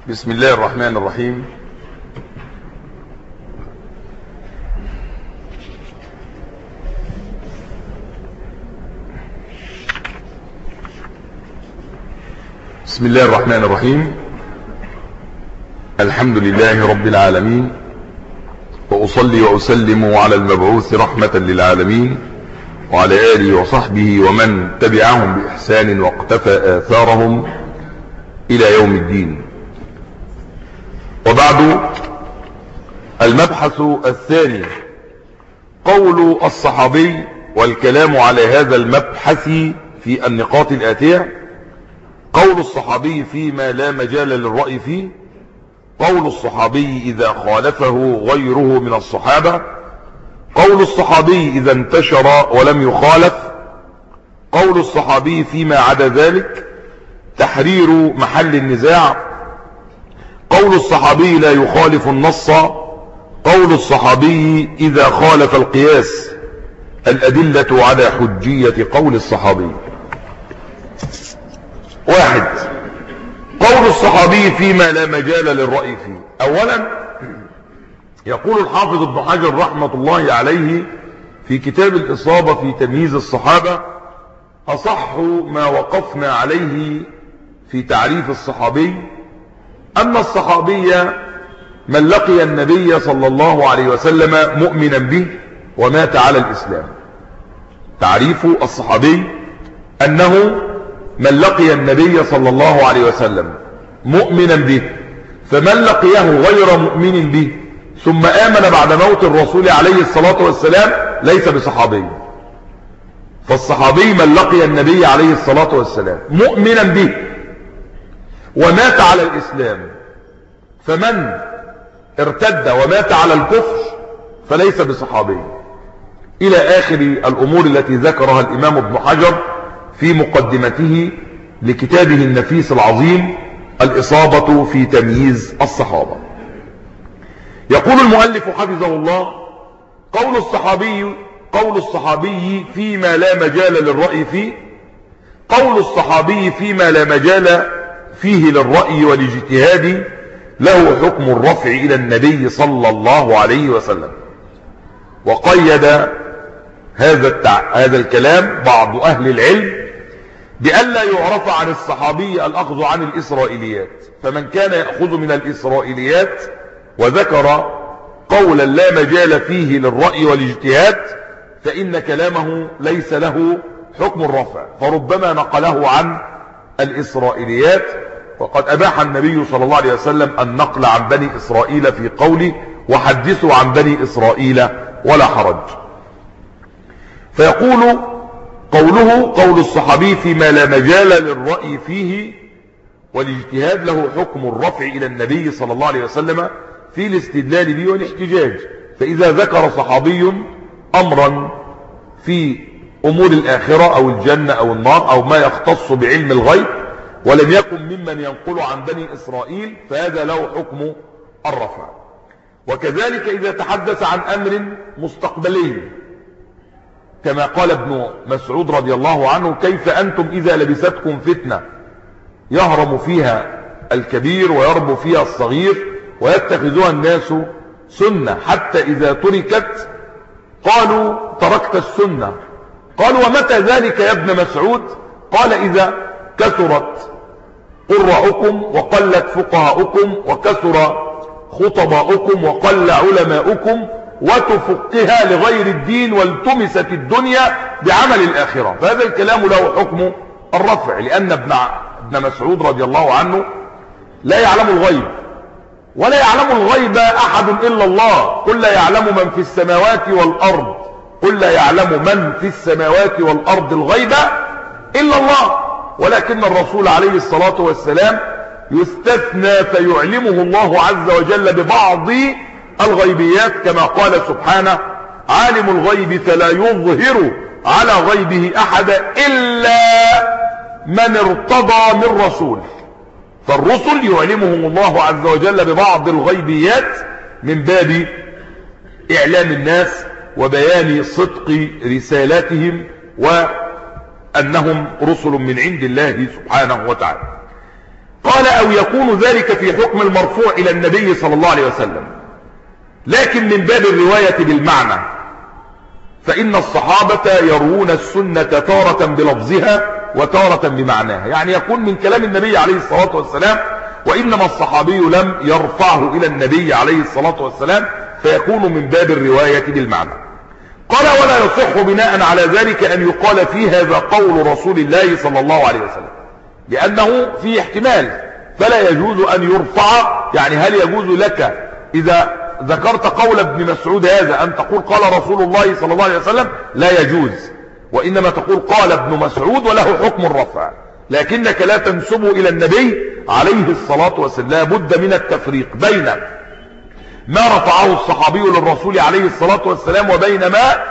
بسم الله الرحمن الرحيم. بسم الله الرحمن الرحيم. الحمد لله رب العالمين، وأصلي وأسلم على المبعوث رحمة للعالمين وعلى آله وصحبه ومن تبعهم بإحسان واقتفى آثارهم إلى يوم الدين. وبعد، المبحث الثاني قول الصحابي، والكلام على هذا المبحث في النقاط الآتية: قول الصحابي فيما لا مجال للرأي فيه، قول الصحابي إذا خالفه غيره من الصحابة، قول الصحابي إذا انتشر ولم يخالف، قول الصحابي فيما عدا ذلك، تحرير محل النزاع، قول الصحابي لا يخالف النص، قول الصحابي إذا خالف القياس، الأدلة على حجية قول الصحابي. واحد، قول الصحابي فيما لا مجال للرأي فيه. أولا، يقول الحافظ ابن حجر رحمة الله عليه في كتاب الإصابة في تمييز الصحابة: أصح ما وقفنا عليه في تعريف الصحابي أن الصحابي من لقي النبي صلى الله عليه وسلم مؤمنا به ومات على الإسلام. تعريف الصحابي أنه من لقي النبي صلى الله عليه وسلم مؤمنا به، فمن لقيه غير مؤمن به ثم آمن بعد موت الرسول عليه الصلاة والسلام ليس بصحابي. فالصحابي من لقي النبي عليه الصلاة والسلام مؤمنا به ومات على الإسلام، فمن ارتد ومات على الكفر فليس بصحابي، إلى آخر الأمور التي ذكرها الإمام ابن حجر في مقدمته لكتابه النفيس العظيم الإصابة في تمييز الصحابة. يقول المؤلف حفظه الله: قول الصحابي فيما لا مجال للرأي فيه. قول الصحابي فيما لا مجال فيه للرأي والاجتهاد له حكم الرفع إلى النبي صلى الله عليه وسلم. وقيد هذا الكلام بعض أهل العلم بأن لا يعرف عن الصحابي الأخذ عن الإسرائيليات، فمن كان يأخذ من الإسرائيليات وذكر قولا لا مجال فيه للرأي والاجتهاد فإن كلامه ليس له حكم الرفع، فربما نقله عن الإسرائيليات، وقد أباح النبي صلى الله عليه وسلم النقل عن بني إسرائيل في قوله: وحدثوا عن بني إسرائيل ولا حرج. فيقول قوله: قول الصحابي فيما لا مجال للرأي فيه والاجتهاد له حكم الرفع إلى النبي صلى الله عليه وسلم في الاستدلال به والاحتجاج. فإذا ذكر صحابي أمرا في أمور الآخرة أو الجنة أو النار أو ما يختص بعلم الغيب ولم يكن ممن ينقل عن بني إسرائيل فهذا له حكم الرفع. وكذلك إذا تحدث عن أمر مستقبلي، كما قال ابن مسعود رضي الله عنه: كيف أنتم إذا لبستكم فتنة يهرم فيها الكبير ويربو فيها الصغير ويتخذها الناس سنة، حتى إذا تركت قالوا تركت السنة. قالوا: ومتى ذلك يا ابن مسعود؟ قال: إذا كثرت قراءكم وقلت فقهاؤكم وكثر خطباؤكم وقل علماؤكم وتفقها لغير الدين والتمست الدنيا بعمل الآخرة. فهذا الكلام له حكم الرفع، لأن ابن مسعود رضي الله عنه لا يعلم الغيب، ولا يعلم الغيب أحد إلا الله. قل لا يعلم من في السماوات والأرض، قل لا يعلم من في السماوات والأرض الغيب إلا الله، ولكن الرسول عليه الصلاة والسلام يستثنى فيعلمه الله عز وجل ببعض الغيبيات، كما قال سبحانه: عالم الغيب فلا يظهر على غيبه أحدا إلا من ارتضى من رسول. فالرسل يعلمهم الله عز وجل ببعض الغيبيات من باب إعلام الناس وبيان صدق رسالاتهم وأنهم رسل من عند الله سبحانه وتعالى. قال أو يكون ذلك في حكم المرفوع إلى النبي صلى الله عليه وسلم، لكن من باب الرواية بالمعنى، فإن الصحابة يروون السنة تارة بلفظها وتارة بمعناها، يعني يكون من كلام النبي عليه الصلاة والسلام، وإنما الصحابي لم يرفعه إلى النبي عليه الصلاة والسلام، فيكون من باب الرواية بالمعنى. قال ولا يصح بناء على ذلك أن يقال في هذا قول رسول الله صلى الله عليه وسلم، لأنه فيه احتمال، فلا يجوز أن يرفع. يعني هل يجوز لك إذا ذكرت قول ابن مسعود هذا أن تقول قال رسول الله صلى الله عليه وسلم؟ لا يجوز، وإنما تقول قال ابن مسعود وله حكم الرفع، لكنك لا تنسب إلى النبي عليه الصلاة والسلام. لا بد من التفريق بين ما رفعه الصحابي للرسول عليه الصلاة والسلام وبين ما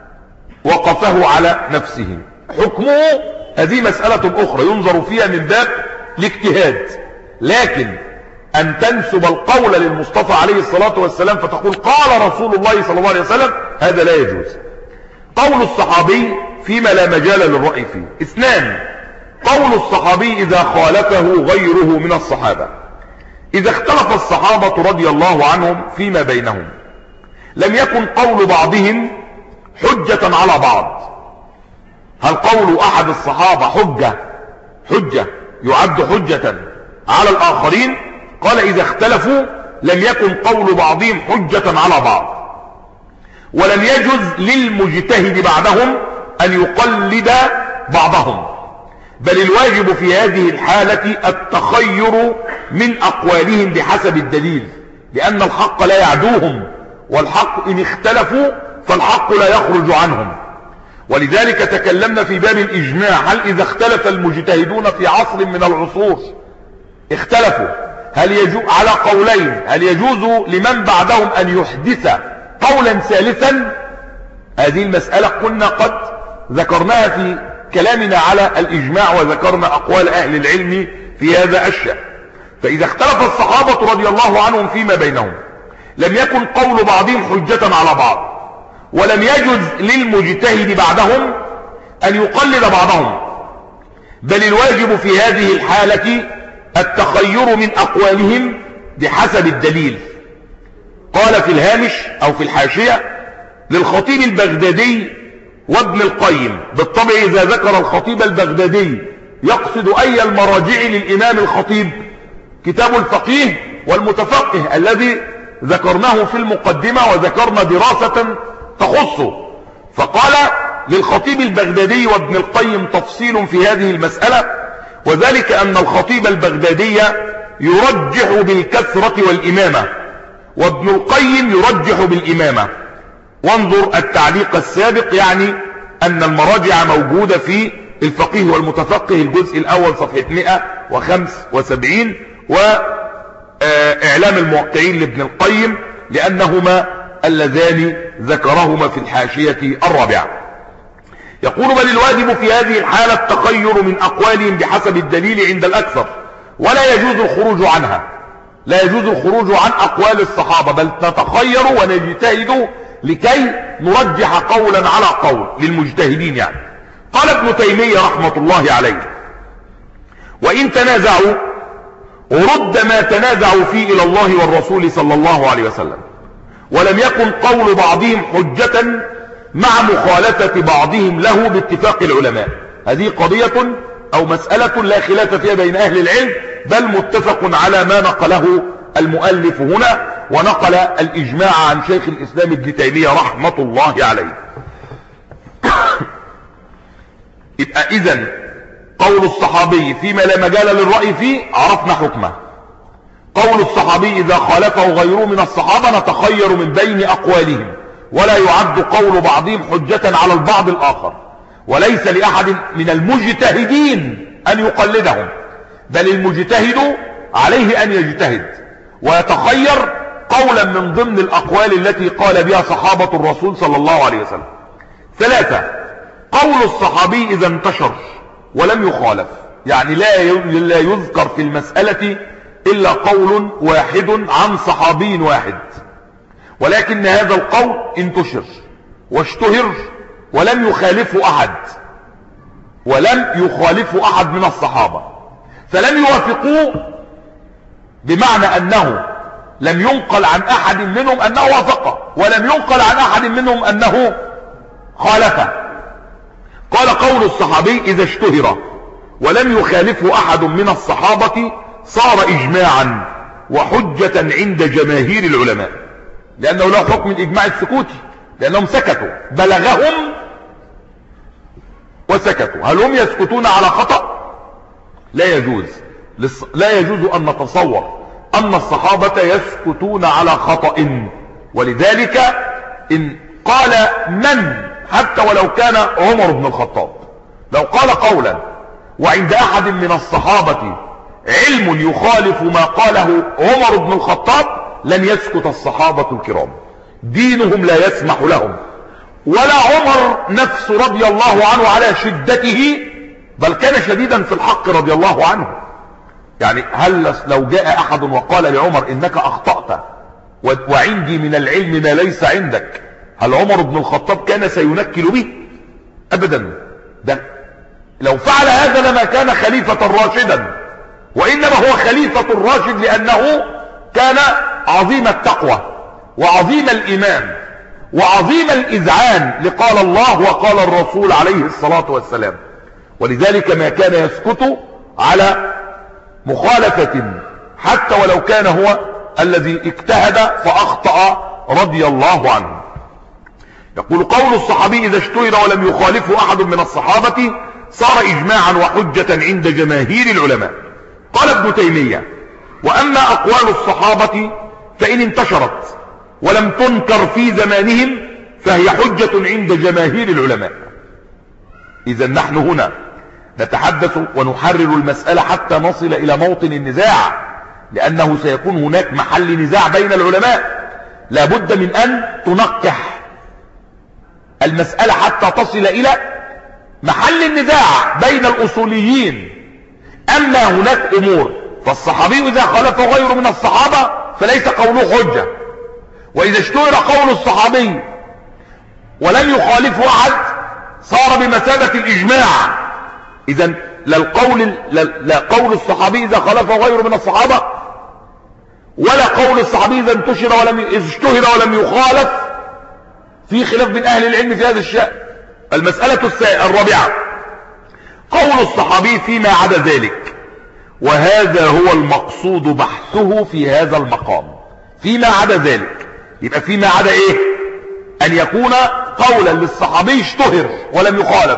وقفه على نفسه. حكمه هذه مسألة أخرى ينظر فيها من باب الاجتهاد، لكن أن تنسب القول للمصطفى عليه الصلاة والسلام فتقول قال رسول الله صلى الله عليه وسلم، هذا لا يجوز. قول الصحابي فيما لا مجال للرأي فيه. اثنان، قول الصحابي إذا خالفه غيره من الصحابة. إذا اختلف الصحابة رضي الله عنهم فيما بينهم، لم يكن قول بعضهم حجة على بعض. هل قول أحد الصحابة حجة يعد حجة على الآخرين؟ قال إذا اختلفوا لم يكن قول بعضهم حجة على بعض، ولم يجوز للمجتهد بعدهم أن يقلد بعضهم، بل الواجب في هذه الحالة التخير من أقوالهم بحسب الدليل، لأن الحق لا يعدوهم، والحق إن اختلفوا فالحق لا يخرج عنهم. ولذلك تكلمنا في باب الإجماع، هل إذا اختلف المجتهدون في عصر من العصور اختلفوا هل يجوز على قولين، هل يجوز لمن بعدهم أن يحدث قولا ثالثا؟ هذه المسألة كنا قد ذكرناها في كلامنا على الإجماع، وذكرنا أقوال أهل العلم في هذا الشأن. فإذا اختلف الصحابة رضي الله عنهم فيما بينهم، لم يكن قول بعضهم حجة على بعض، ولم يجوز للمجتهد بعدهم أن يقلد بعضهم، بل الواجب في هذه الحالة التخير من أقوالهم بحسب الدليل. قال في الهامش أو في الحاشية للخطيب البغدادي وابن القيم، بالطبع إذا ذكر الخطيب البغدادي يقصد أي المراجع للإمام الخطيب؟ كتاب الفقيه والمتفقه الذي ذكرناه في المقدمة، وذكرنا دراسة تخصه. فقال للخطيب البغدادي وابن القيم تفصيل في هذه المسألة، وذلك أن الخطيب البغدادي يرجح بالكثرة والإمامة، وابن القيم يرجح بالإمامة. وانظر التعليق السابق، يعني أن المراجع موجودة في الفقيه والمتفقه الجزء الأول صفحة 175، وإعلام الموقعين لابن القيم، لأنهما اللذان ذكرهما في الحاشية الرابعة. يقول بل الواجب في هذه الحالة التخير من أقوالهم بحسب الدليل عند الأكثر، ولا يجوز الخروج عنها. لا يجوز الخروج عن أقوال الصحابة، بل نتخير ونجتهد لكي نرجح قولا على قول للمجتهدين. يعني قال ابن تيمية رحمة الله عليه: وإن تنازعوا رد ما تنازعوا فيه إلى الله والرسول صلى الله عليه وسلم، ولم يكن قول بعضهم حجة مع مخالفة بعضهم له باتفاق العلماء. هذه قضية أو مسألة لا خلاف فيها بين أهل العلم، بل متفق على ما نقله المؤلف هنا، ونقل الإجماع عن شيخ الإسلام ابن تيمية رحمة الله عليه. يبقى إذن قول الصحابي فيما لا مجال للرأي فيه عرفنا حكمه. قول الصحابي إذا خالفه غيره من الصحابة نتخير من بين أقوالهم، ولا يعد قول بعضهم حجة على البعض الآخر، وليس لأحد من المجتهدين أن يقلدهم، بل المجتهد عليه أن يجتهد ويتخير قولا من ضمن الأقوال التي قال بها صحابة الرسول صلى الله عليه وسلم. ثلاثة، قول الصحابي إذا انتشر ولم يخالف، يعني لا يذكر في المسألة إلا قول واحد عن صحابي واحد، ولكن هذا القول انتشر واشتهر ولم يخالفه أحد من الصحابة، فلم يوافقوه بمعنى أنه لم ينقل عن أحد منهم أنه وافق، ولم ينقل عن أحد منهم أنه خالفه. قال قول الصحابي إذا اشتهر ولم يخالفه أحد من الصحابة صار إجماعا وحجة عند جماهير العلماء، لأنه له حكم الإجماع السكوتي، لأنهم سكتوا، بلغهم وسكتوا. هل هم يسكتون على خطأ؟ لا يجوز. لا يجوز أن نتصور أن الصحابة يسكتون على خطأ. ولذلك إن قال من، حتى ولو كان عمر بن الخطاب، لو قال قولا وعند أحد من الصحابة علم يخالف ما قاله عمر بن الخطاب، لن يسكت الصحابة الكرام، دينهم لا يسمح لهم. ولا عمر نفسه رضي الله عنه على شدته، بل كان شديدا في الحق رضي الله عنه. يعني هل لو جاء أحد وقال لعمر إنك أخطأت وعندي من العلم ما ليس عندك، هل عمر بن الخطاب كان سينكل به؟ أبدا. ده لو فعل هذا لما كان خليفة راشدا، وإنما هو خليفة الراشد لأنه كان عظيم التقوى وعظيم الإيمان وعظيم الإذعان لقال الله وقال الرسول عليه الصلاة والسلام. ولذلك ما كان يسكت على مخالفة حتى ولو كان هو الذي اجتهد فأخطأ رضي الله عنه. يقول قول الصحابي إذا اشتهر ولم يخالفه أحد من الصحابة صار إجماعا وحجة عند جماهير العلماء. قال ابن تيمية وأما أقوال الصحابة فإن انتشرت ولم تنكر في زمانهم فهي حجة عند جماهير العلماء. إذا نحن هنا نتحدث ونحرر المسألة حتى نصل إلى موطن النزاع، لأنه سيكون هناك محل نزاع بين العلماء، لابد من أن تنقح المسألة حتى تصل إلى محل النزاع بين الأصوليين. أما هناك أمور فالصحابي إذا خالفه غيره من الصحابة فليس قوله حجة، وإذا اشتهر قول الصحابي ولم يخالفه أحد صار بمثابة الإجماع. إذن لا قول الصحابي إذا خالفه غيره من الصحابة، ولا قول الصحابي إذا اشتهر ولم يخالف. في خلاف بين أهل العلم في هذا الشأن. المسألة الرابعة قول الصحابي فيما عدا ذلك، وهذا هو المقصود بحثه في هذا المقام. فيما عدا ذلك، يبقى فيما عدا ايه؟ ان يكون قولا للصحابي اشتهر ولم يخالف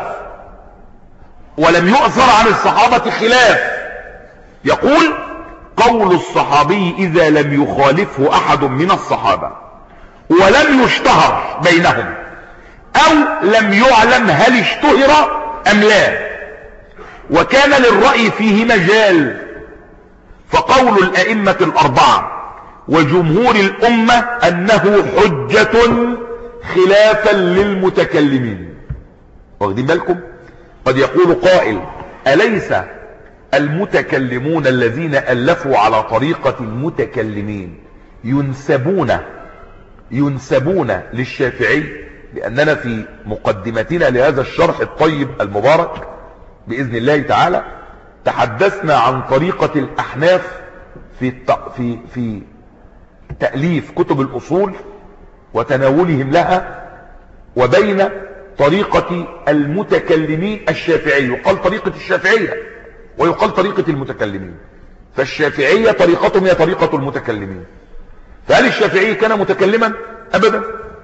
ولم يؤثر عن الصحابة خلاف. يقول قول الصحابي اذا لم يخالفه احد من الصحابة ولم يشتهر بينهم او لم يعلم هل اشتهر ام لا، وكان للرأي فيه مجال، فقول الأئمة الأربعة وجمهور الأمة أنه حجة خلافا للمتكلمين. واخدين بالكم؟ قد يقول قائل أليس المتكلمون الذين ألفوا على طريقة المتكلمين ينسبون للشافعي؟ لأننا في مقدمتنا لهذا الشرح الطيب المبارك بإذن الله تعالى تحدثنا عن طريقة الأحناف في تأليف كتب الأصول وتناولهم لها، وبين طريقة المتكلمين الشافعي. يقال طريقة الشافعية ويقال طريقة المتكلمين، فالشافعية طريقتهم هي طريقة المتكلمين. فهل الشافعي كان متكلما؟ أبدا.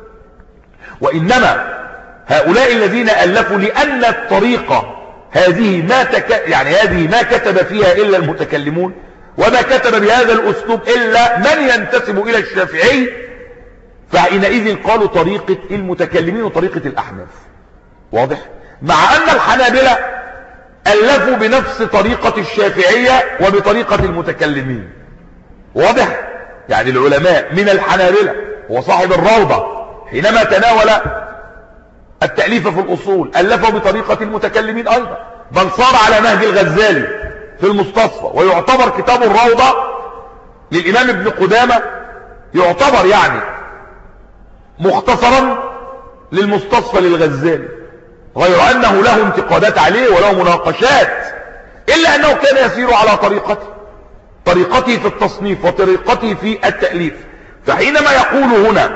وإنما هؤلاء الذين ألفوا لأن الطريقة هذه ما كتب فيها إلا المتكلمون، وما كتب بهذا الأسلوب إلا من ينتسب إلى الشافعي، فحينئذ قالوا طريقة المتكلمين وطريقة الأحناف. واضح؟ مع أن الحنابلة ألفوا بنفس طريقة الشافعية وبطريقة المتكلمين. واضح؟ يعني العلماء من الحنابلة وصاحب الروضة حينما تناول التأليف في الأصول ألفه بطريقة المتكلمين أيضا، بل صار على نهج الغزالي في المستصفى، ويعتبر كتاب الروضة للإمام ابن قدامة يعتبر يعني مختصرا للمستصفى للغزالي، غير أنه له انتقادات عليه وله مناقشات، إلا أنه كان يسير على طريقته. طريقته في التصنيف وطريقته في التأليف. فحينما يقول هنا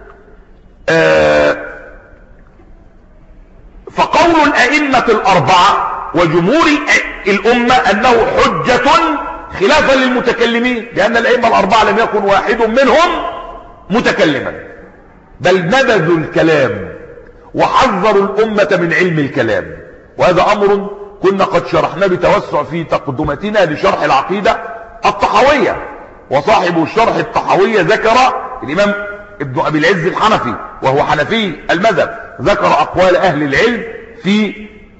فقول الأئمة الأربعة وجمهور الأمة أنه حجة خلافا للمتكلمين، لأن الأئمة الأربعة لم يكن واحد منهم متكلما، بل نبذوا الكلام وحذروا الأمة من علم الكلام. وهذا أمر كنا قد شرحنا بتوسع في تقدمتنا لشرح العقيدة الطحاوية، وصاحب الشرح الطحاوية ذكر الإمام ابن أبي العز الحنفي وهو حنفي المذهب، ذكر أقوال أهل العلم في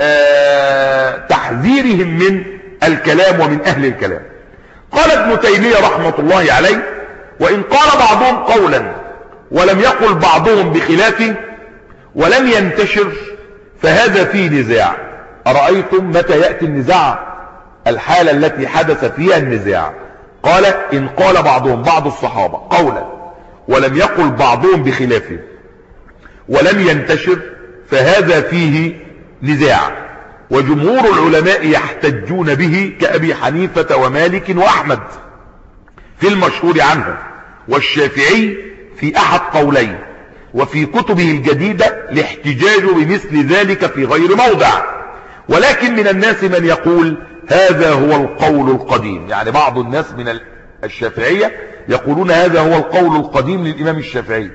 تحذيرهم من الكلام ومن أهل الكلام. قال ابن تيمية رحمة الله عليه: وإن قال بعضهم قولا ولم يقل بعضهم بخلافه ولم ينتشر فهذا فيه نزاع. أرأيتم متى يأتي النزاع؟ الحالة التي حدث فيها النزاع. قال: إن قال بعضهم، بعض الصحابة، قولا ولم يقل بعضهم بخلافه ولم ينتشر فهذا فيه نزاع. وجمهور العلماء يحتجون به كأبي حنيفة ومالك وأحمد في المشهور عنه، والشافعي في أحد قولين، وفي كتبه الجديدة الاحتجاج بمثل ذلك في غير موضع. ولكن من الناس من يقول هذا هو القول القديم، يعني بعض الناس من الشافعية يقولون هذا هو القول القديم للإمام الشافعي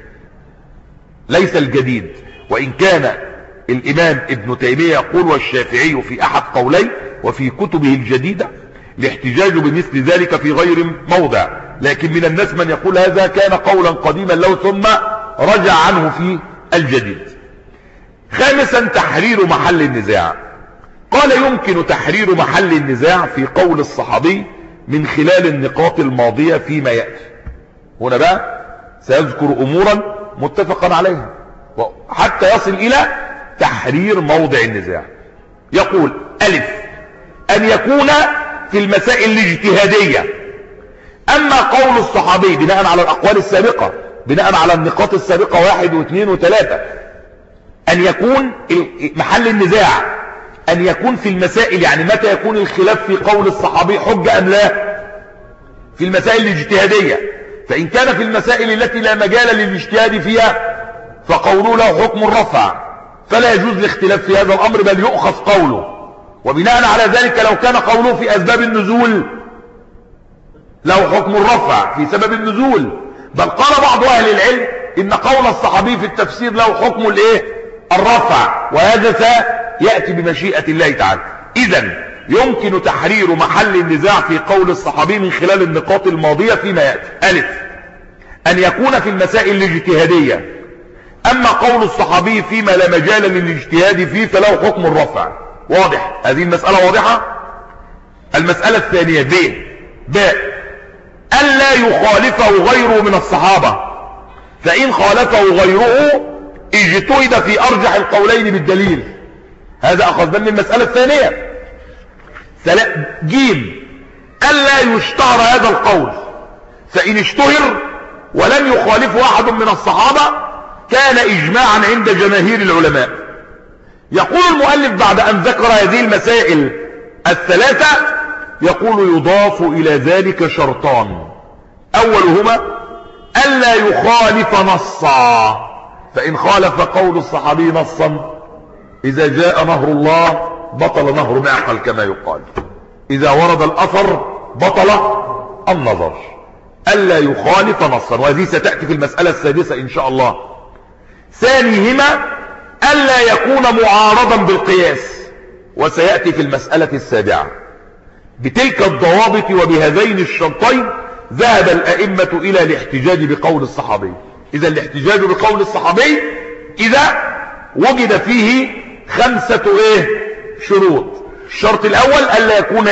ليس الجديد، وإن كان الإمام ابن تيمية يقول والشافعي في أحد قولين وفي كتبه الجديدة الاحتجاج بمثل ذلك في غير موضع. لكن من الناس من يقول هذا كان قولا قديما له ثم رجع عنه في الجديد. خامسا: تحرير محل النزاع. قال: يمكن تحرير محل النزاع في قول الصحابي من خلال النقاط الماضية فيما يأتي. هنا بقى سيذكر أمورا متفقا عليها حتى يصل إلى تحرير موضع النزاع. يقول: ألف: أن يكون في المسائل الاجتهادية. أما قول الصحابي بناء على الأقوال السابقة، بناء على النقاط السابقة 1 و2 و3، أن يكون محل النزاع أن يكون في المسائل، يعني متى يكون الخلاف في قول الصحابي حجة أم لا؟ في المسائل الاجتهادية. فإن كان في المسائل التي لا مجال للاجتهاد فيها فقوله له حكم الرفع، فلا يجوز الاختلاف في هذا الأمر بل يؤخذ قوله. وبناء على ذلك لو كان قوله في أسباب النزول له حكم الرفع في سبب النزول، بل قال بعض أهل العلم إن قول الصحابي في التفسير له حكم الايه؟ الرفع، وهذا سيأتي بمشيئة الله تعالى. إذن يمكن تحرير محل النزاع في قول الصحابي من خلال النقاط الماضية فيما يأتي. ألف: أن يكون في المسائل الاجتهادية. أما قول الصحابي فيما لا مجال للاجتهاد فيه فله حكم الرفع. واضح؟ هذه المسألة واضحة. المسألة الثانية: باء: ألا يخالفه غيره من الصحابة، فإن خالفه غيره اجتهد في أرجح القولين بالدليل. هذا أخذ من المسألة الثانية. جيم: ألا يشتهر هذا القول، فإن اشتهر ولم يخالفه أحد من الصحابة كان إجماعا عند جماهير العلماء. يقول المؤلف بعد أن ذكر هذه المسائل الثلاثة، يقول: يضاف إلى ذلك شرطان: أولهما ألا يخالف نصا، فإن خالف قول الصحابي نصا إذا جاء نهر الله بطل نهر معقل كما يقال، إذا ورد الأثر بطل النظر. ألا يخالف نصا، وهذه ستأتي في المسألة السادسة إن شاء الله. ثانيهما ألا يكون معارضا بالقياس، وسيأتي في المسألة السابعة. بتلك الضوابط وبهذين الشرطين ذهب الأئمة إلى الاحتجاج بقول الصحابي. إذا الاحتجاج بقول الصحابي إذا وجد فيه 5 شروط. الشرط الأول ألا يكون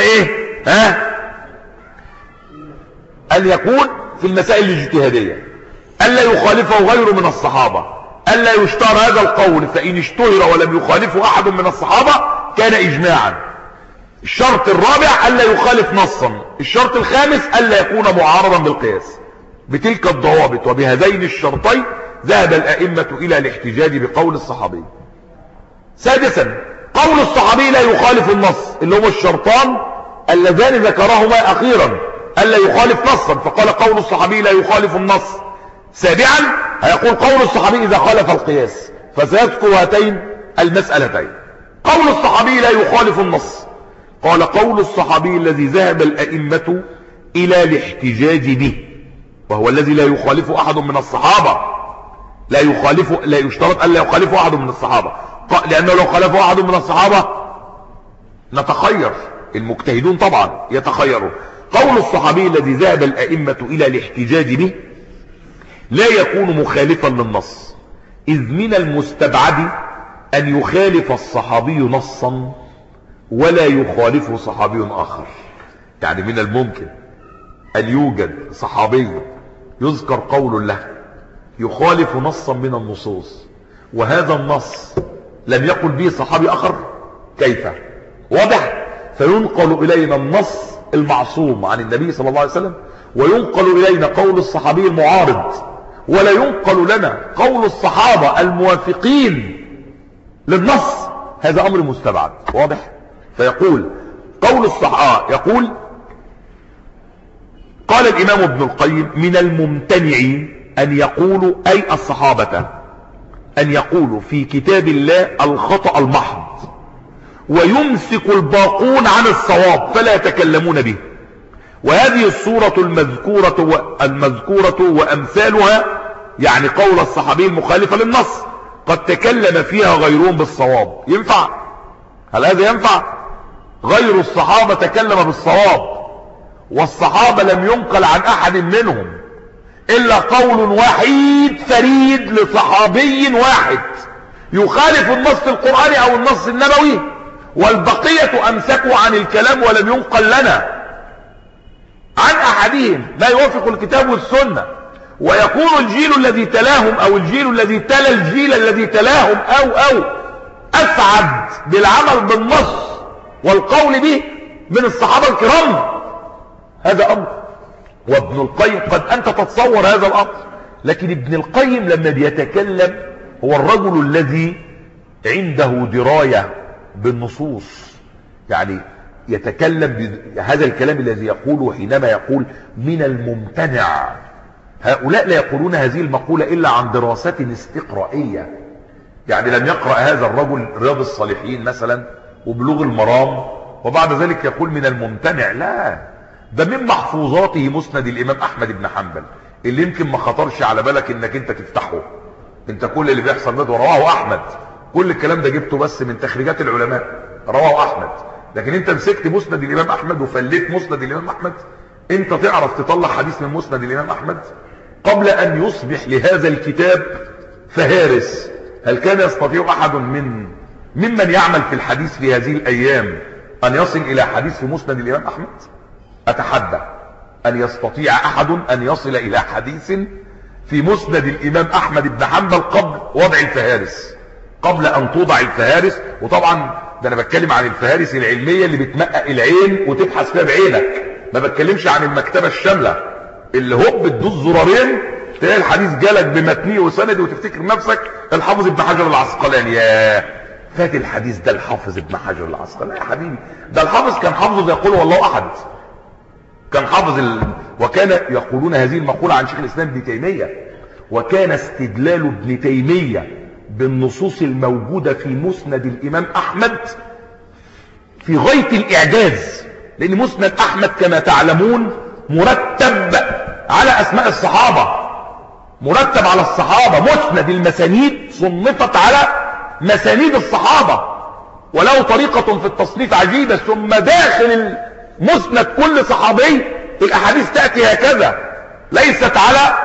أن يكون في المسائل الاجتهادية، ألا يخالفه غيره من الصحابة، ألا يشتهر هذا القول، فإن اشتهر ولم يخالفه أحد من الصحابة كان إجماعا. الشرط الرابع ألا يخالف نصا. الشرط الخامس ألا يكون معارضا بالقياس. بتلك الضوابط وبهذين الشرطين ذهب الأئمة إلى الاحتجاج بقول الصحابي. سادسا قول الصحابي لا يخالف النص، اللي هو الشرطان اللذان ذكرهما أخيرا: ألا يخالف نصا، فقال قول الصحابي لا يخالف النص. سابعا هيقول قول الصحابي إذا خالف القياس، فسيذكر هاتين المسألتين. قول الصحابي لا يخالف النص، قال قول الصحابي الذي ذهب الأئمة إلى الاحتجاج به، وهو الذي لا يخالف أحد من الصحابة، لا يشترط أن لا يخالف أحد من الصحابة، لأنه لو خالف أحد من الصحابة نتخير، المجتهدون طبعا يتخيرون. قول الصحابي الذي ذهب الأئمة إلى الاحتجاج به لا يكون مخالفا للنص، إذ من المستبعد أن يخالف الصحابي نصا ولا يخالفه صحابي آخر. يعني من الممكن أن يوجد صحابي يذكر قول له يخالف نصا من النصوص، وهذا النص لم يقل به صحابي آخر، كيف؟ واضح؟ فينقل إلينا النص المعصوم عن النبي صلى الله عليه وسلم، وينقل إلينا قول الصحابي المعارض، ولا ينقل لنا قول الصحابة الموافقين للنص. هذا أمر مستبعد. واضح؟ فيقول قول الصحابة، يقول قال الإمام ابن القيم من الممتنع أن يقولوا، أي الصحابة، أن يقولوا في كتاب الله الخطأ المحض، ويمسك الباقون عن الصواب فلا يتكلمون به. وهذه الصورة المذكورة وأمثالها، يعني قول الصحابي المخالفة للنص، قد تكلم فيها غيرهم بالصواب. ينفع؟ هل هذا ينفع؟ غير الصحابة تكلم بالصواب، والصحابة لم ينقل عن أحد منهم إلا قول وحيد فريد لصحابي واحد يخالف النص القرآني أو النص النبوي، والبقية أمسكوا عن الكلام ولم ينقل لنا عن أحدهم ما يوافق الكتاب والسنة. ويكون الجيل الذي تلاهم أو الجيل الذي تلا الجيل الذي تلاهم أو أسعد بالعمل بالنص والقول به من الصحابة الكرام. هذا أمر. وابن القيم قد أنت تتصور هذا الأمر، لكن ابن القيم لما بيتكلم هو الرجل الذي عنده دراية بالنصوص، يعني يتكلم بهذا الكلام الذي يقوله حينما يقول من الممتنع. هؤلاء لا يقولون هذه المقولة إلا عن دراسة استقرائية، يعني لم يقرأ هذا الرجل رياض الصالحين مثلا وبلوغ المرام وبعد ذلك يقول من الممتنع. لا، ده من محفوظاته مسند الإمام أحمد بن حنبل اللي يمكن ما خطرش على بالك انك انت تفتحه. انت كل اللي بيحصل ده رواه أحمد، كل الكلام ده جبته بس من تخريجات العلماء، رواه أحمد. لكن انت مسكت مسند الإمام أحمد وفليت مسند الإمام أحمد، انت تعرف تطلع حديث من مسند الإمام أحمد قبل أن يصبح لهذا الكتاب فهارس؟ هل كان يستطيع أحد ممن يعمل في الحديث في هذه الأيام أن يصل إلى حديث في مسند الإمام أحمد؟ أتحدى أن يستطيع أحد أن يصل إلى حديث في مسند الإمام أحمد بن حنبل قبل وضع الفهارس، قبل أن توضع الفهارس. وطبعا ده أنا بتكلم عن الفهارس العلمية اللي بتمقق العين وتبحث فيها بعينك، ما بتكلمش عن المكتبة الشاملة اللي هو بتدوس زرارين تلاقي الحديث جالك بمتنيه وسنده وتفتكر نفسك الحافظ ابن حجر العسقلاني. يا فات الحديث ده الحافظ ابن حجر العسقلاني يا حبيبي، ده الحافظ كان حافظه يقول والله أحد، كان حافظ وكان يقولون هذه المقولة عن شيخ الإسلام ابن تيمية. وكان استدلال ابن تيمية بالنصوص الموجودة في مسند الإمام أحمد في غاية الإعجاز، لأن مسند أحمد كما تعلمون مرتب على أسماء الصحابة، مرتب على الصحابة. مسند المسانيد صنفت على مسانيد الصحابة، وله طريقة في التصنيف عجيبة. ثم داخل مسند كل صحابي الأحاديث تأتي هكذا، ليست على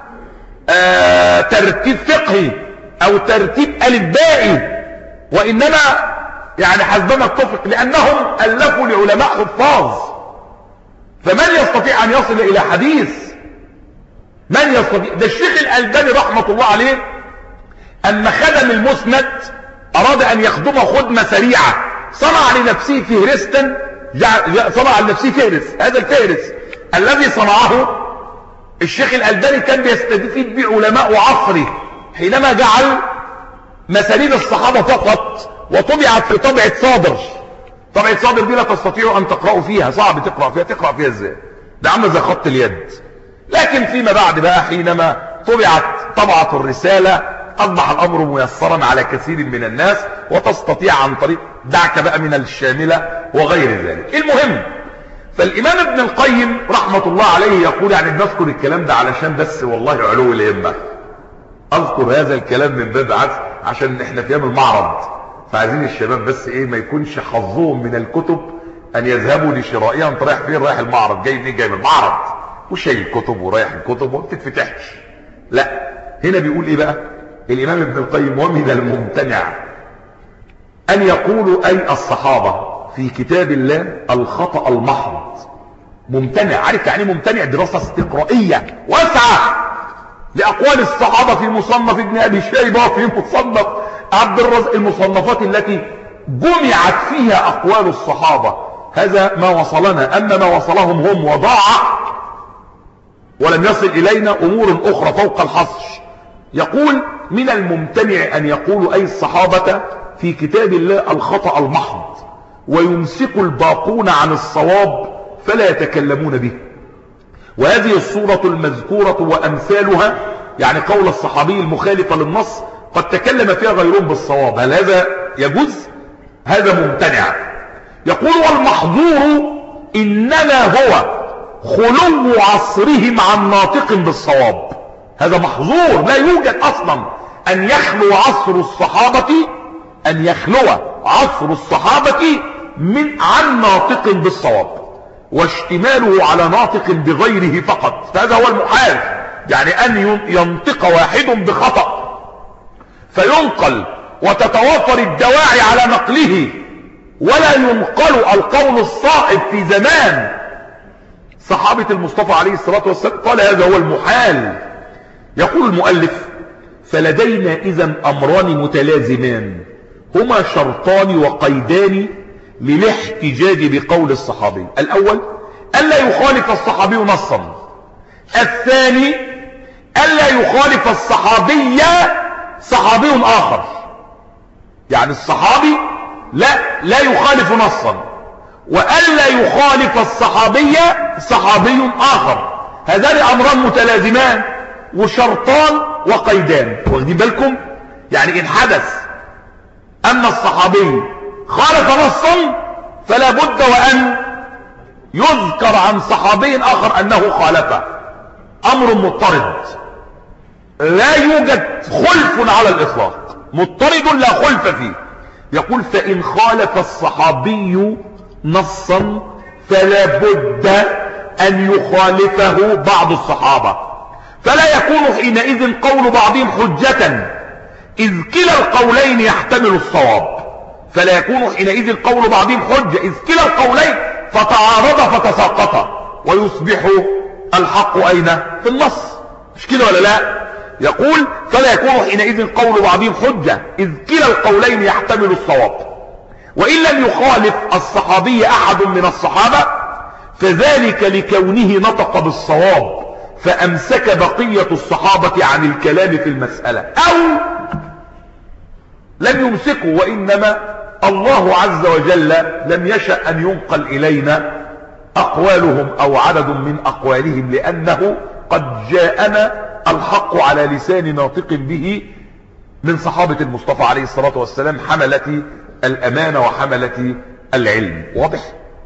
ترتيب فقهي أو ترتيب ألفبائي، وإنما يعني حسبما اتفق، لأنهم ألفوا لعلماء حفاظ. فمن يستطيع أن يصل إلى حديث؟ من يستطيع؟ ده الشيخ الألباني رحمة الله عليه أما خدم المسند أراد أن يخدمه خدمة سريعة، صنع لنفسه فهرستا، صنع لنفسه فهرس. هذا الفهرس الذي صنعه الشيخ الألباني كان بيستفيد به علماء عصره حينما جعل مسانيد الصحابة فقط، وطبعت في طبعة صادر. طبعة صادر دي لا تستطيع أن تقرأوا فيها، صعب تقرأ فيها. تقرأ فيها ازاي؟ ده عامل زي خط اليد. لكن فيما بعد بقى حينما طبعت الرسالة اصبح الامر ميسرا على كثير من الناس، وتستطيع عن طريق دعك بقى من الشاملة وغير ذلك. المهم، فالامام ابن القيم رحمة الله عليه يقول، يعني بنذكر الكلام ده علشان بس والله علو الهمة، اذكر هذا الكلام من باب عشان احنا في ايام المعرض، فعايزين الشباب بس ايه ما يكونش حظهم من الكتب ان يذهبوا لشرائها. انت رايح فين؟ رايح المعرض. جاي منين؟ جاي من المعرض وشايل الكتب ورايح الكتب وما بتتفتحش. لا، هنا بيقول ايه بقى الامام ابن القيم؟ ومن الممتنع ان يقولوا اي الصحابة في كتاب الله الخطأ المحض. ممتنع، عارف يعني ممتنع؟ دراسة استقرائية واسعة لأقوال الصحابة في مصنف ابن أبي شيبة وفي مصنف عبد الرزاق، المصنفات التي جمعت فيها أقوال الصحابة. هذا ما وصلنا. أما ما وصلهم هم وضاع ولم يصل إلينا أمور أخرى فوق الحصر. يقول من الممتنع أن يقولوا أي الصحابة في كتاب الله الخطأ المحض، ويمسك الباقون عن الصواب فلا يتكلمون به. وهذه الصورة المذكورة وأمثالها، يعني قول الصحابي المخالفة للنص قد تكلم فيها غيرهم بالصواب، هل هذا يجوز؟ هذا ممتنع. يقول والمحظور إنما هو خلو عصرهم عن ناطق بالصواب. هذا محظور، لا يوجد أصلا أن يخلو عصر الصحابة عن ناطق بالصواب، واشتماله على ناطق بغيره فقط، فهذا هو المحال. يعني أن ينطق واحد بخطأ فينقل وتتوافر الدواعي على نقله، ولا ينقل القول الصائب في زمان صحابة المصطفى عليه الصلاة والسلام، قال هذا هو المحال. يقول المؤلف فلدينا إذن أمران متلازمان هما شرطان وقيدان للاحتجاج بقول الصحابي. الأول ألا يخالف الصحابي نصا، الثاني ألا يخالف الصحابي صحابي آخر. يعني الصحابي لا يخالف نصا، وألا يخالف الصحابي صحابي آخر. هذان أمران متلازمان وشرطان وقيدان. واخدين بالكم؟ يعني إن حدث أن الصحابي خالف نصا فلا بد وأن يذكر عن صحابي آخر أنه خالفه. أمر مضطرد لا يوجد خلف على الإطلاق، مضطرد لا خلف فيه. يقول فإن خالف الصحابي نصا فلا بد أن يخالفه بعض الصحابة، فلا يكون حينئذ قول بعضهم حجة إذ كلا القولين يحتمل الصواب. فلا يكون حينئذ قول بعضهم حجة إذ كلا القولين فتعارض فتساقط، ويصبح الحق أين؟ في النص. مش كده ولا لا؟ يقول فلا يكون حينئذ قول بعضهم حجة إذ كلا القولين يحتمل الصواب. وإن لم يخالف الصحابي أحد من الصحابة فذلك لكونه نطق بالصواب فأمسك بقية الصحابة عن الكلام في المسألة، أو لم يمسكوا وإنما الله عز وجل لم يشأ أن ينقل إلينا أقوالهم أو عدد من أقوالهم، لأنه قد جاءنا الحق على لسان ناطق به من صحابة المصطفى عليه الصلاة والسلام حملة الأمانة وحملة العلم. واضح؟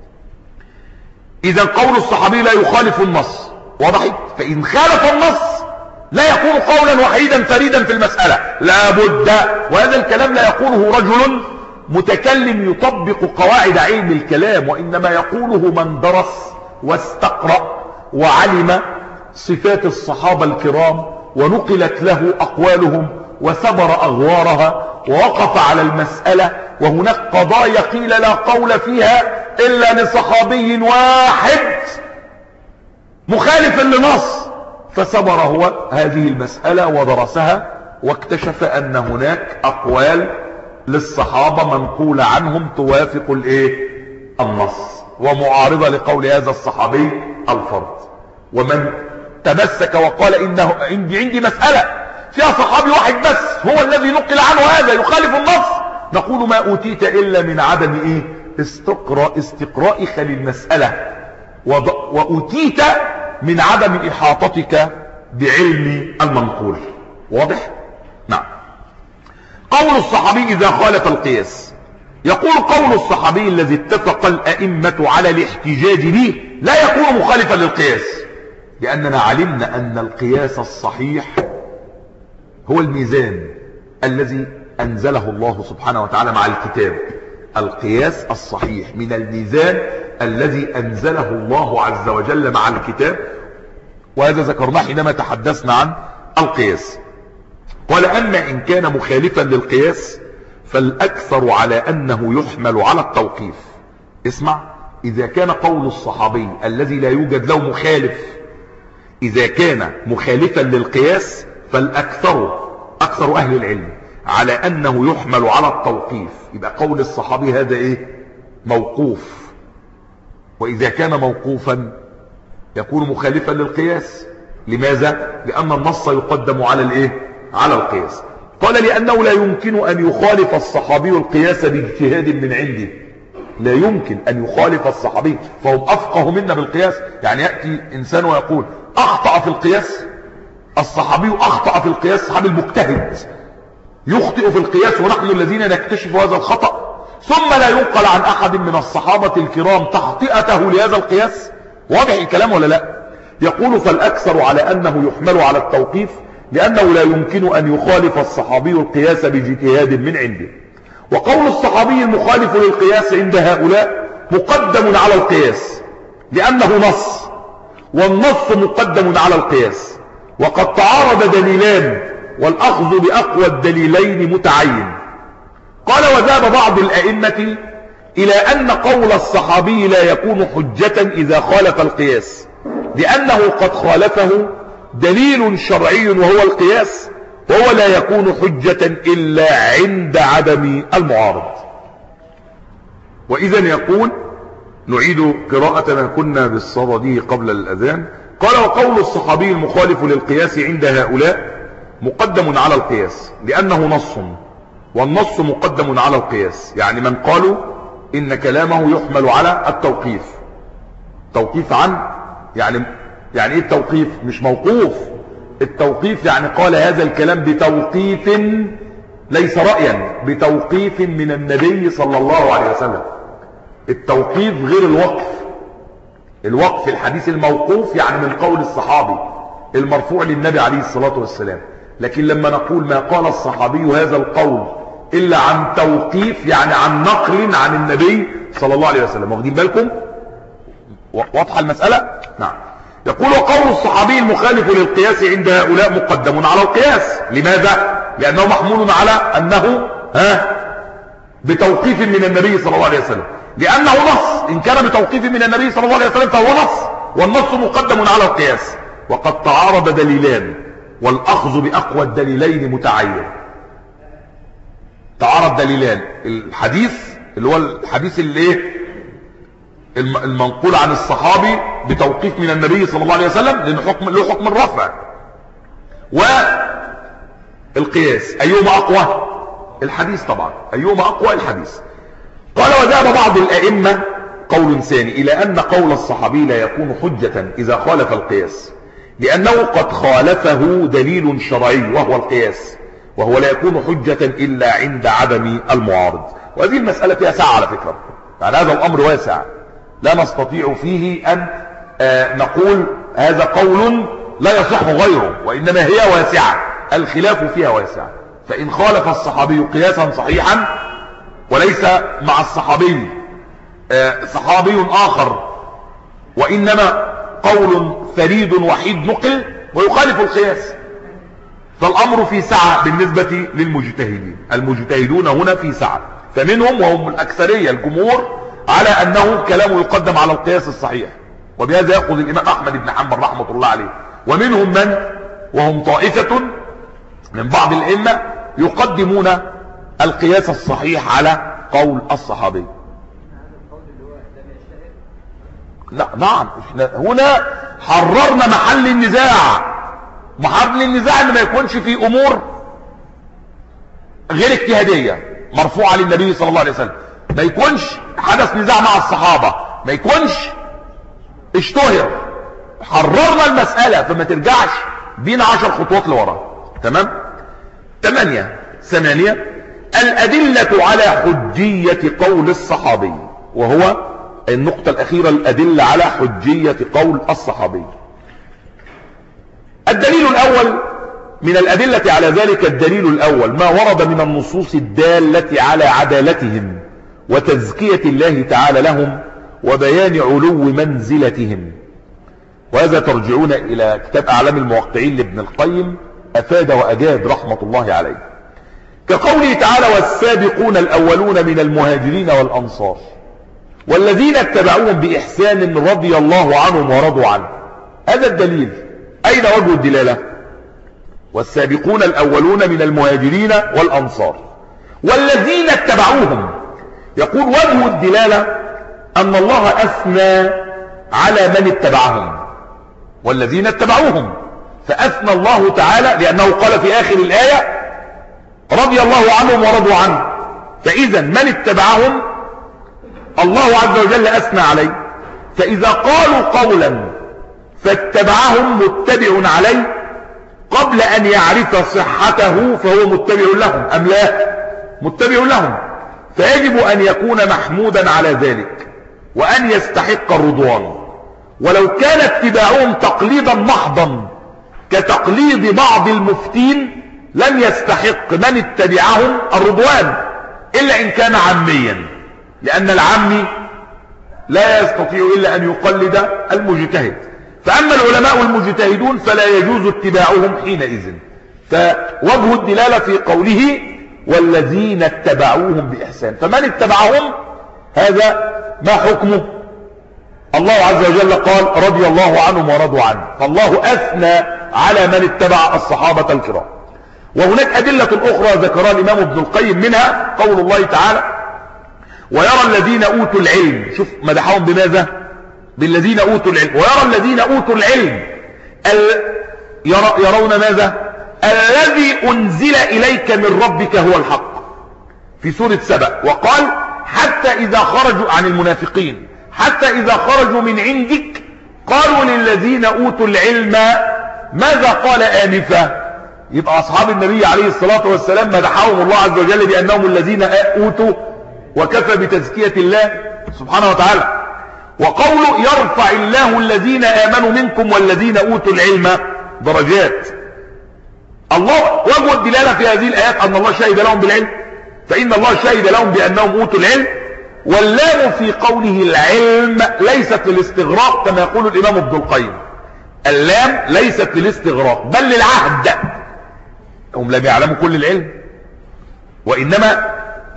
إذا قول الصحابي لا يخالف النص، واضح؟ فإن خالف النص لا يكون قولا وحيدا فريدا في المسألة، لا بد. وهذا الكلام لا يقوله رجل متكلم يطبق قواعد علم الكلام، وإنما يقوله من درس واستقرأ وعلم صفات الصحابة الكرام ونقلت له أقوالهم وسبر أغوارها ووقف على المسألة. وهناك قضايا قيل لا قول فيها إلا لصحابي واحد مخالف لنص، فسبر هو هذه المسألة ودرسها واكتشف أن هناك أقوال للصحابة منقولة عنهم توافق النص ومعارضة لقول هذا الصحابي الفرد. ومن تمسك وقال إنه عندي مسألة فيها صحابي واحد بس هو الذي نقل عنه هذا يخالف النص، نقول ما أوتيت إلا من عدم استقرائك للمسألة وأتيت من عدم إحاطتك بعلم المنقول. واضح؟ نعم. قول الصحابي إذا خالف القياس، يقول قول الصحابي الذي اتفق الأئمة على الاحتجاج به لا يكون مخالفا للقياس، لأننا علمنا أن القياس الصحيح هو الميزان الذي أنزله الله سبحانه وتعالى مع الكتاب. القياس الصحيح من الميزان الذي أنزله الله عز وجل مع الكتاب، وهذا ذكرناه حينما تحدثنا عن القياس. قال أما إن كان مخالفا للقياس فالأكثر على أنه يحمل على التوقيف. اسمع، إذا كان قول الصحابي الذي لا يوجد له مخالف إذا كان مخالفا للقياس فالأكثر أهل العلم على أنه يحمل على التوقيف. يبقى قول الصحابي هذا إيه؟ موقوف. وإذا كان موقوفا يكون مخالفا للقياس. لماذا؟ لأن النص يقدم على الإيه؟ على القياس. قال لأنه لا يمكن أن يخالف الصحابي القياس باجتهاد من عنده. لا يمكن أن يخالف الصحابي، فهم أفقه منا بالقياس. يعني يأتي إنسان ويقول أخطأ في القياس، الصحابي أخطأ في القياس، الصحابي المجتهد يخطئ في القياس ونحن الذين نكتشف هذا الخطأ، ثم لا ينقل عن أحد من الصحابة الكرام تخطئته لهذا القياس. واضح الكلام ولا لا؟ يقول فالأكثر على أنه يحمل على التوقيف لأنه لا يمكن أن يخالف الصحابي القياس باجتهاد من عنده. وقول الصحابي المخالف للقياس عند هؤلاء مقدم على القياس لأنه نص، والنص مقدم على القياس، وقد تعارض دليلان والأخذ بأقوى الدليلين متعين. قال وذهب بعض الأئمة إلى أن قول الصحابي لا يكون حجة إذا خالف القياس لأنه قد خالفه دليل شرعي وهو القياس، وهو لا يكون حجة إلا عند عدم المعارض. وإذا يقول نعيد قراءة ما كنا بالصدد قبل الأذان. قال وقول الصحابي المخالف للقياس عند هؤلاء مقدم على القياس لأنه نص، والنص مقدم على القياس. يعني من قالوا إن كلامه يحمل على التوقيف. توقيف عن يعني ايه التوقيف؟ مش موقوف. التوقيف يعني قال هذا الكلام بتوقيف ليس رأيا، بتوقيف من النبي صلى الله عليه وسلم. التوقيف غير الوقف. الوقف الحديث الموقوف يعني من قول الصحابي المرفوع للنبي عليه الصلاة والسلام. لكن لما نقول ما قال الصحابي هذا القول إلا عن توقيف يعني عن نقل عن النبي صلى الله عليه وسلم. واخدين بالكم؟ واضحة المسألة؟ نعم. يقول وقول الصحابي المخالف للقياس عند هؤلاء مقدم على القياس. لماذا؟ لأنه محمول على أنه بتوقيف من النبي صلى الله عليه وسلم، لأنه نص. إن كان بتوقيف من النبي صلى الله عليه وسلم فهو نص، والنص مقدم على القياس. وقد تعارض دليلان والأخذ بأقوى الدليلين متعين. تعارض دليلان، الحديث اللي هو الحديث اللي المنقول عن الصحابي بتوقيف من النبي صلى الله عليه وسلم لأنه له حكم الرفع، والقياس. أيهما أقوى؟ الحديث طبعا. أيهما أقوى؟ الحديث. قال وذهب بعض الأئمة قول ثاني إلى أن قول الصحابي لا يكون حجة إذا خالف القياس لأنه قد خالفه دليل شرعي وهو القياس، وهو لا يكون حجة إلا عند عدم المعارض. وهذه المسألة فيها سعة على فكرة، يعني هذا الأمر واسع لا نستطيع فيه أن نقول هذا قول لا يصح غيره، وإنما هي واسعة، الخلاف فيها واسع. فإن خالف الصحابي قياسا صحيحا وليس مع الصحابي صحابي آخر، وإنما قول فريد وحيد نقل ويخالف القياس، فالأمر في سعة بالنسبة للمجتهدين. المجتهدون هنا في سعة، فمنهم وهم الأكثرية الجمهور على أنه كلامه يقدم على القياس الصحيح، وبهذا يأخذ الإمام أحمد بن حنبل رحمة الله عليه. ومنهم من وهم طائفة من بعض الأئمة يقدمون القياس الصحيح على قول الصحابي. لا نعم، احنا هنا حررنا محل النزاع. محل النزاع ان ما يكونش في امور غير اجتهاديه مرفوعه للنبي صلى الله عليه وسلم، ما يكونش حدث نزاع مع الصحابه، ما يكونش اشتهر، حررنا المسألة، فما ترجعش بينا 10 خطوات لورا. تمام. 8 الأدلة على حجية قول الصحابي، وهو النقطة الأخيرة، الأدلة على حجية قول الصحابي. الدليل الأول من الأدلة على ذلك، الدليل الأول ما ورد من النصوص الدالة على عدالتهم وتزكية الله تعالى لهم وبيان علو منزلتهم. وهذا ترجعون إلى كتاب أعلام الموقعين لابن القيم، أفاد وأجاد رحمة الله عليه، كقوله تعالى: والسابقون الأولون من المهاجرين والأنصار والذين اتبعوهم بإحسان رضي الله عنهم ورضوا عنه. هذا الدليل. أين وجه الدلالة؟ والسابقون الأولون من المهاجرين والأنصار والذين اتبعوهم. يقول وجه الدلالة أن الله أثنى على من اتبعهم، والذين اتبعوهم، فأثنى الله تعالى لأنه قال في آخر الآية: رضي الله عنهم ورضوا عنه. فإذا من اتبعهم الله عز وجل أثنى عليه، فإذا قالوا قولا فاتبعهم متبع عليه قبل أن يعرف صحته فهو متبع لهم أم لا؟ متبع لهم، فيجب أن يكون محمودا على ذلك وأن يستحق الرضوان. ولو كان اتباعهم تقليدا محضا كتقليد بعض المفتين لم يستحق من اتبعهم الرضوان، إلا إن كان عاميا، لأن العامي لا يستطيع إلا أن يقلد المجتهد. فأما العلماء والمجتهدون فلا يجوز اتباعهم حينئذ. فوجه الدلالة في قوله: والذين اتبعوهم بإحسان. فمن اتبعهم هذا ما حكمه؟ الله عز وجل قال: رضي الله عنهم ورضوا عنه، فالله أثنى على من اتبع الصحابة الكرام. وهناك أدلة أخرى ذكرها الإمام ابن القيم، منها قول الله تعالى: ويرى الذين أوتوا العلم. شوف مدحهم بماذا؟ بالذين أوتوا العلم. ويرى الذين أوتوا العلم يرون ماذا؟ الذي أنزل إليك من ربك هو الحق، في سورة سبأ. وقال: حتى إذا خرجوا عن المنافقين، حتى إذا خرجوا من عندك قالوا للذين أوتوا العلم ماذا قال آنفا. يبقى أصحاب النبي عليه الصلاة والسلام مدحهم الله عز وجل بأنهم الذين أوتوا، وكفى بتزكية الله سبحانه وتعالى. وقوله: يرفع الله الذين آمنوا منكم والذين أوتوا العلم درجات. الله وجه الدلالة في هذه الآيات أن الله شهد لهم بالعلم، فإن الله شهد لهم بأنهم أوتوا العلم. واللام في قوله العلم ليست للاستغراق كما يقول الإمام ابن القيم، اللام ليست للاستغراق بل للعهد. هم لم يعلموا كل العلم، وإنما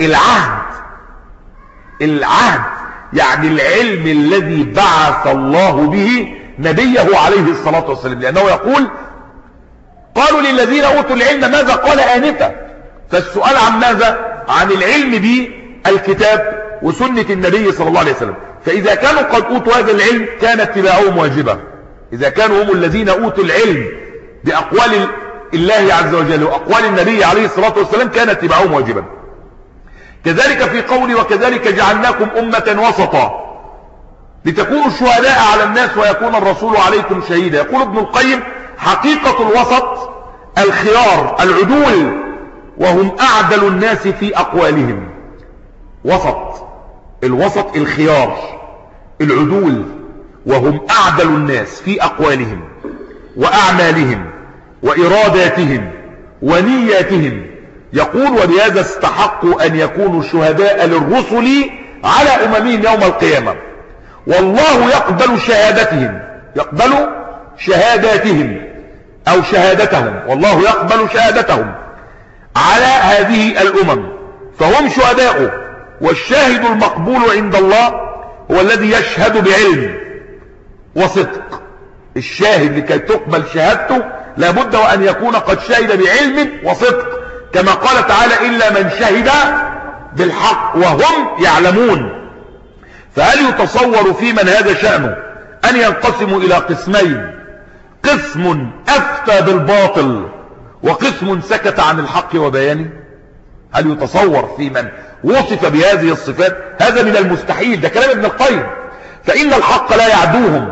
العهد يعني العلم الذي بعث الله به نبيه عليه الصلاة والسلام، لأنه يقول: قالوا للذين أوتوا العلم ماذا قال آنفا. فالسؤال عن ماذا؟ عن العلم بالكتاب وسنة النبي صلى الله عليه وسلم. فإذا كانوا قد أوتوا هذا العلم كان اتباعهم واجبا. إذا كانوا هم الذين أوتوا العلم بأقوال الله عز وجل وأقوال النبي عليه الصلاة والسلام كان اتباعهم واجبا. كذلك في قوله: وكذلك جعلناكم أمة وسطا لتكونوا شهداء على الناس ويكون الرسول عليكم شهيدا. يقول ابن القيم: حقيقة الوسط الخيار العدول، وهم أعدل الناس في أقوالهم. وسط، الوسط الخيار العدول، وهم أعدل الناس في أقوالهم وأعمالهم وإراداتهم ونياتهم. يقول: ولهذا استحقوا أن يكونوا شهداء للرسل على أممهم يوم القيامة، والله يقبل شهادتهم، يقبل شهاداتهم أو شهادتهم، والله يقبل شهادتهم على هذه الأمم، فهم شهداء. والشاهد المقبول عند الله هو الذي يشهد بعلم وصدق. الشاهد لكي تقبل شهادته لابد وأن يكون قد شهد بعلم وصدق، كما قال تعالى: إلا من شهد بالحق وهم يعلمون. فهل يتصور في من هذا شأنه أن ينقسموا إلى قسمين: قسم أفتى بالباطل وقسم سكت عن الحق وبيانه؟ هل يتصور في من وصف بهذه الصفات؟ هذا من المستحيل، ده كلام ابن القيم. فإن الحق لا يعدوهم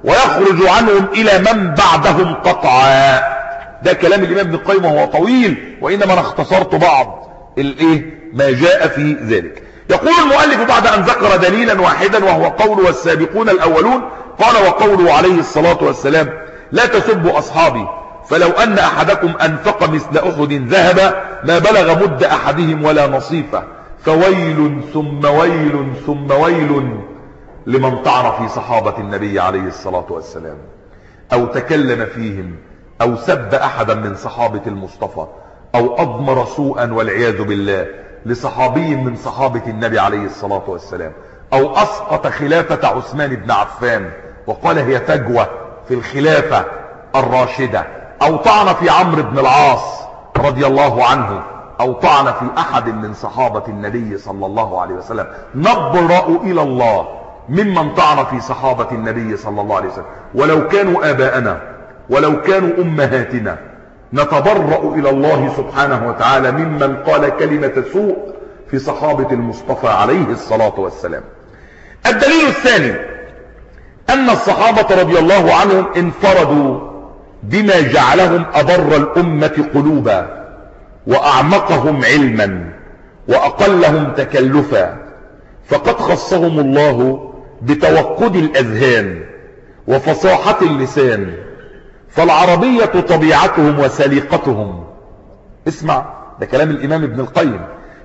ويخرج عنهم إلى من بعدهم قطعا. ده كلام الإمام ابن القيم وهو طويل، وإنما أنا اختصرت بعض ما جاء في ذلك. يقول المؤلف بعد أن ذكر دليلا واحدا وهو قول والسابقون الأولون، قال وقوله عليه الصلاة والسلام لا تسبوا أصحابي فلو أن أحدكم أنفق مثل أحد ذهب ما بلغ مد أحدهم ولا نصيفه فويل ثم ويل ثم ويل لمن طعن في صحابة النبي عليه الصلاة والسلام أو تكلم فيهم أو سب أحدا من صحابة المصطفى أو أضمر سوءا والعياذ بالله لصحابي من صحابة النبي عليه الصلاة والسلام أو أسقط خلافة عثمان بن عفان وقال هي فجوة في الخلافة الراشدة أو طعن في عمرو بن العاص رضي الله عنه أو طعن في أحد من صحابة النبي صلى الله عليه وسلم نبرأ إلى الله ممن طعن في صحابة النبي صلى الله عليه وسلم ولو كانوا آباءنا ولو كانوا أمهاتنا. نتبرأ إلى الله سبحانه وتعالى ممن قال كلمة سوء في صحابة المصطفى عليه الصلاة والسلام. الدليل الثاني أن الصحابة رضي الله عنهم انفردوا بما جعلهم أبر الأمة قلوبا وأعمقهم علما وأقلهم تكلفا، فقد خصهم الله بتوقد الأذهان وفصاحة اللسان، فالعربية طبيعتهم وسليقتهم. اسمع، ده كلام الإمام ابن القيم.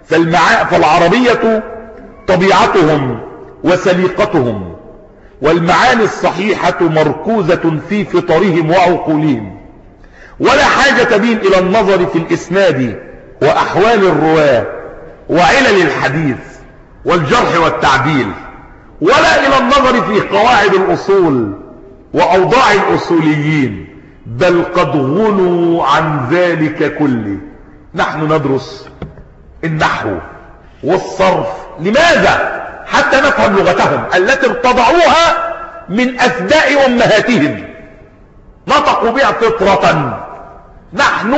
فالعربية طبيعتهم وسليقتهم والمعاني الصحيحة مركوزة في فطرهم وعقولهم، ولا حاجة بهم إلى النظر في الإسناد وأحوال الرواة وعلل الحديث والجرح والتعديل، ولا إلى النظر في قواعد الأصول وأوضاع الأصوليين، بل قد غنوا عن ذلك كله. نحن ندرس النحو والصرف. لماذا؟ حتى نفهم لغتهم التي ارتضعوها من أثداء أمهاتهم، نطقوا بها فطرة. نحن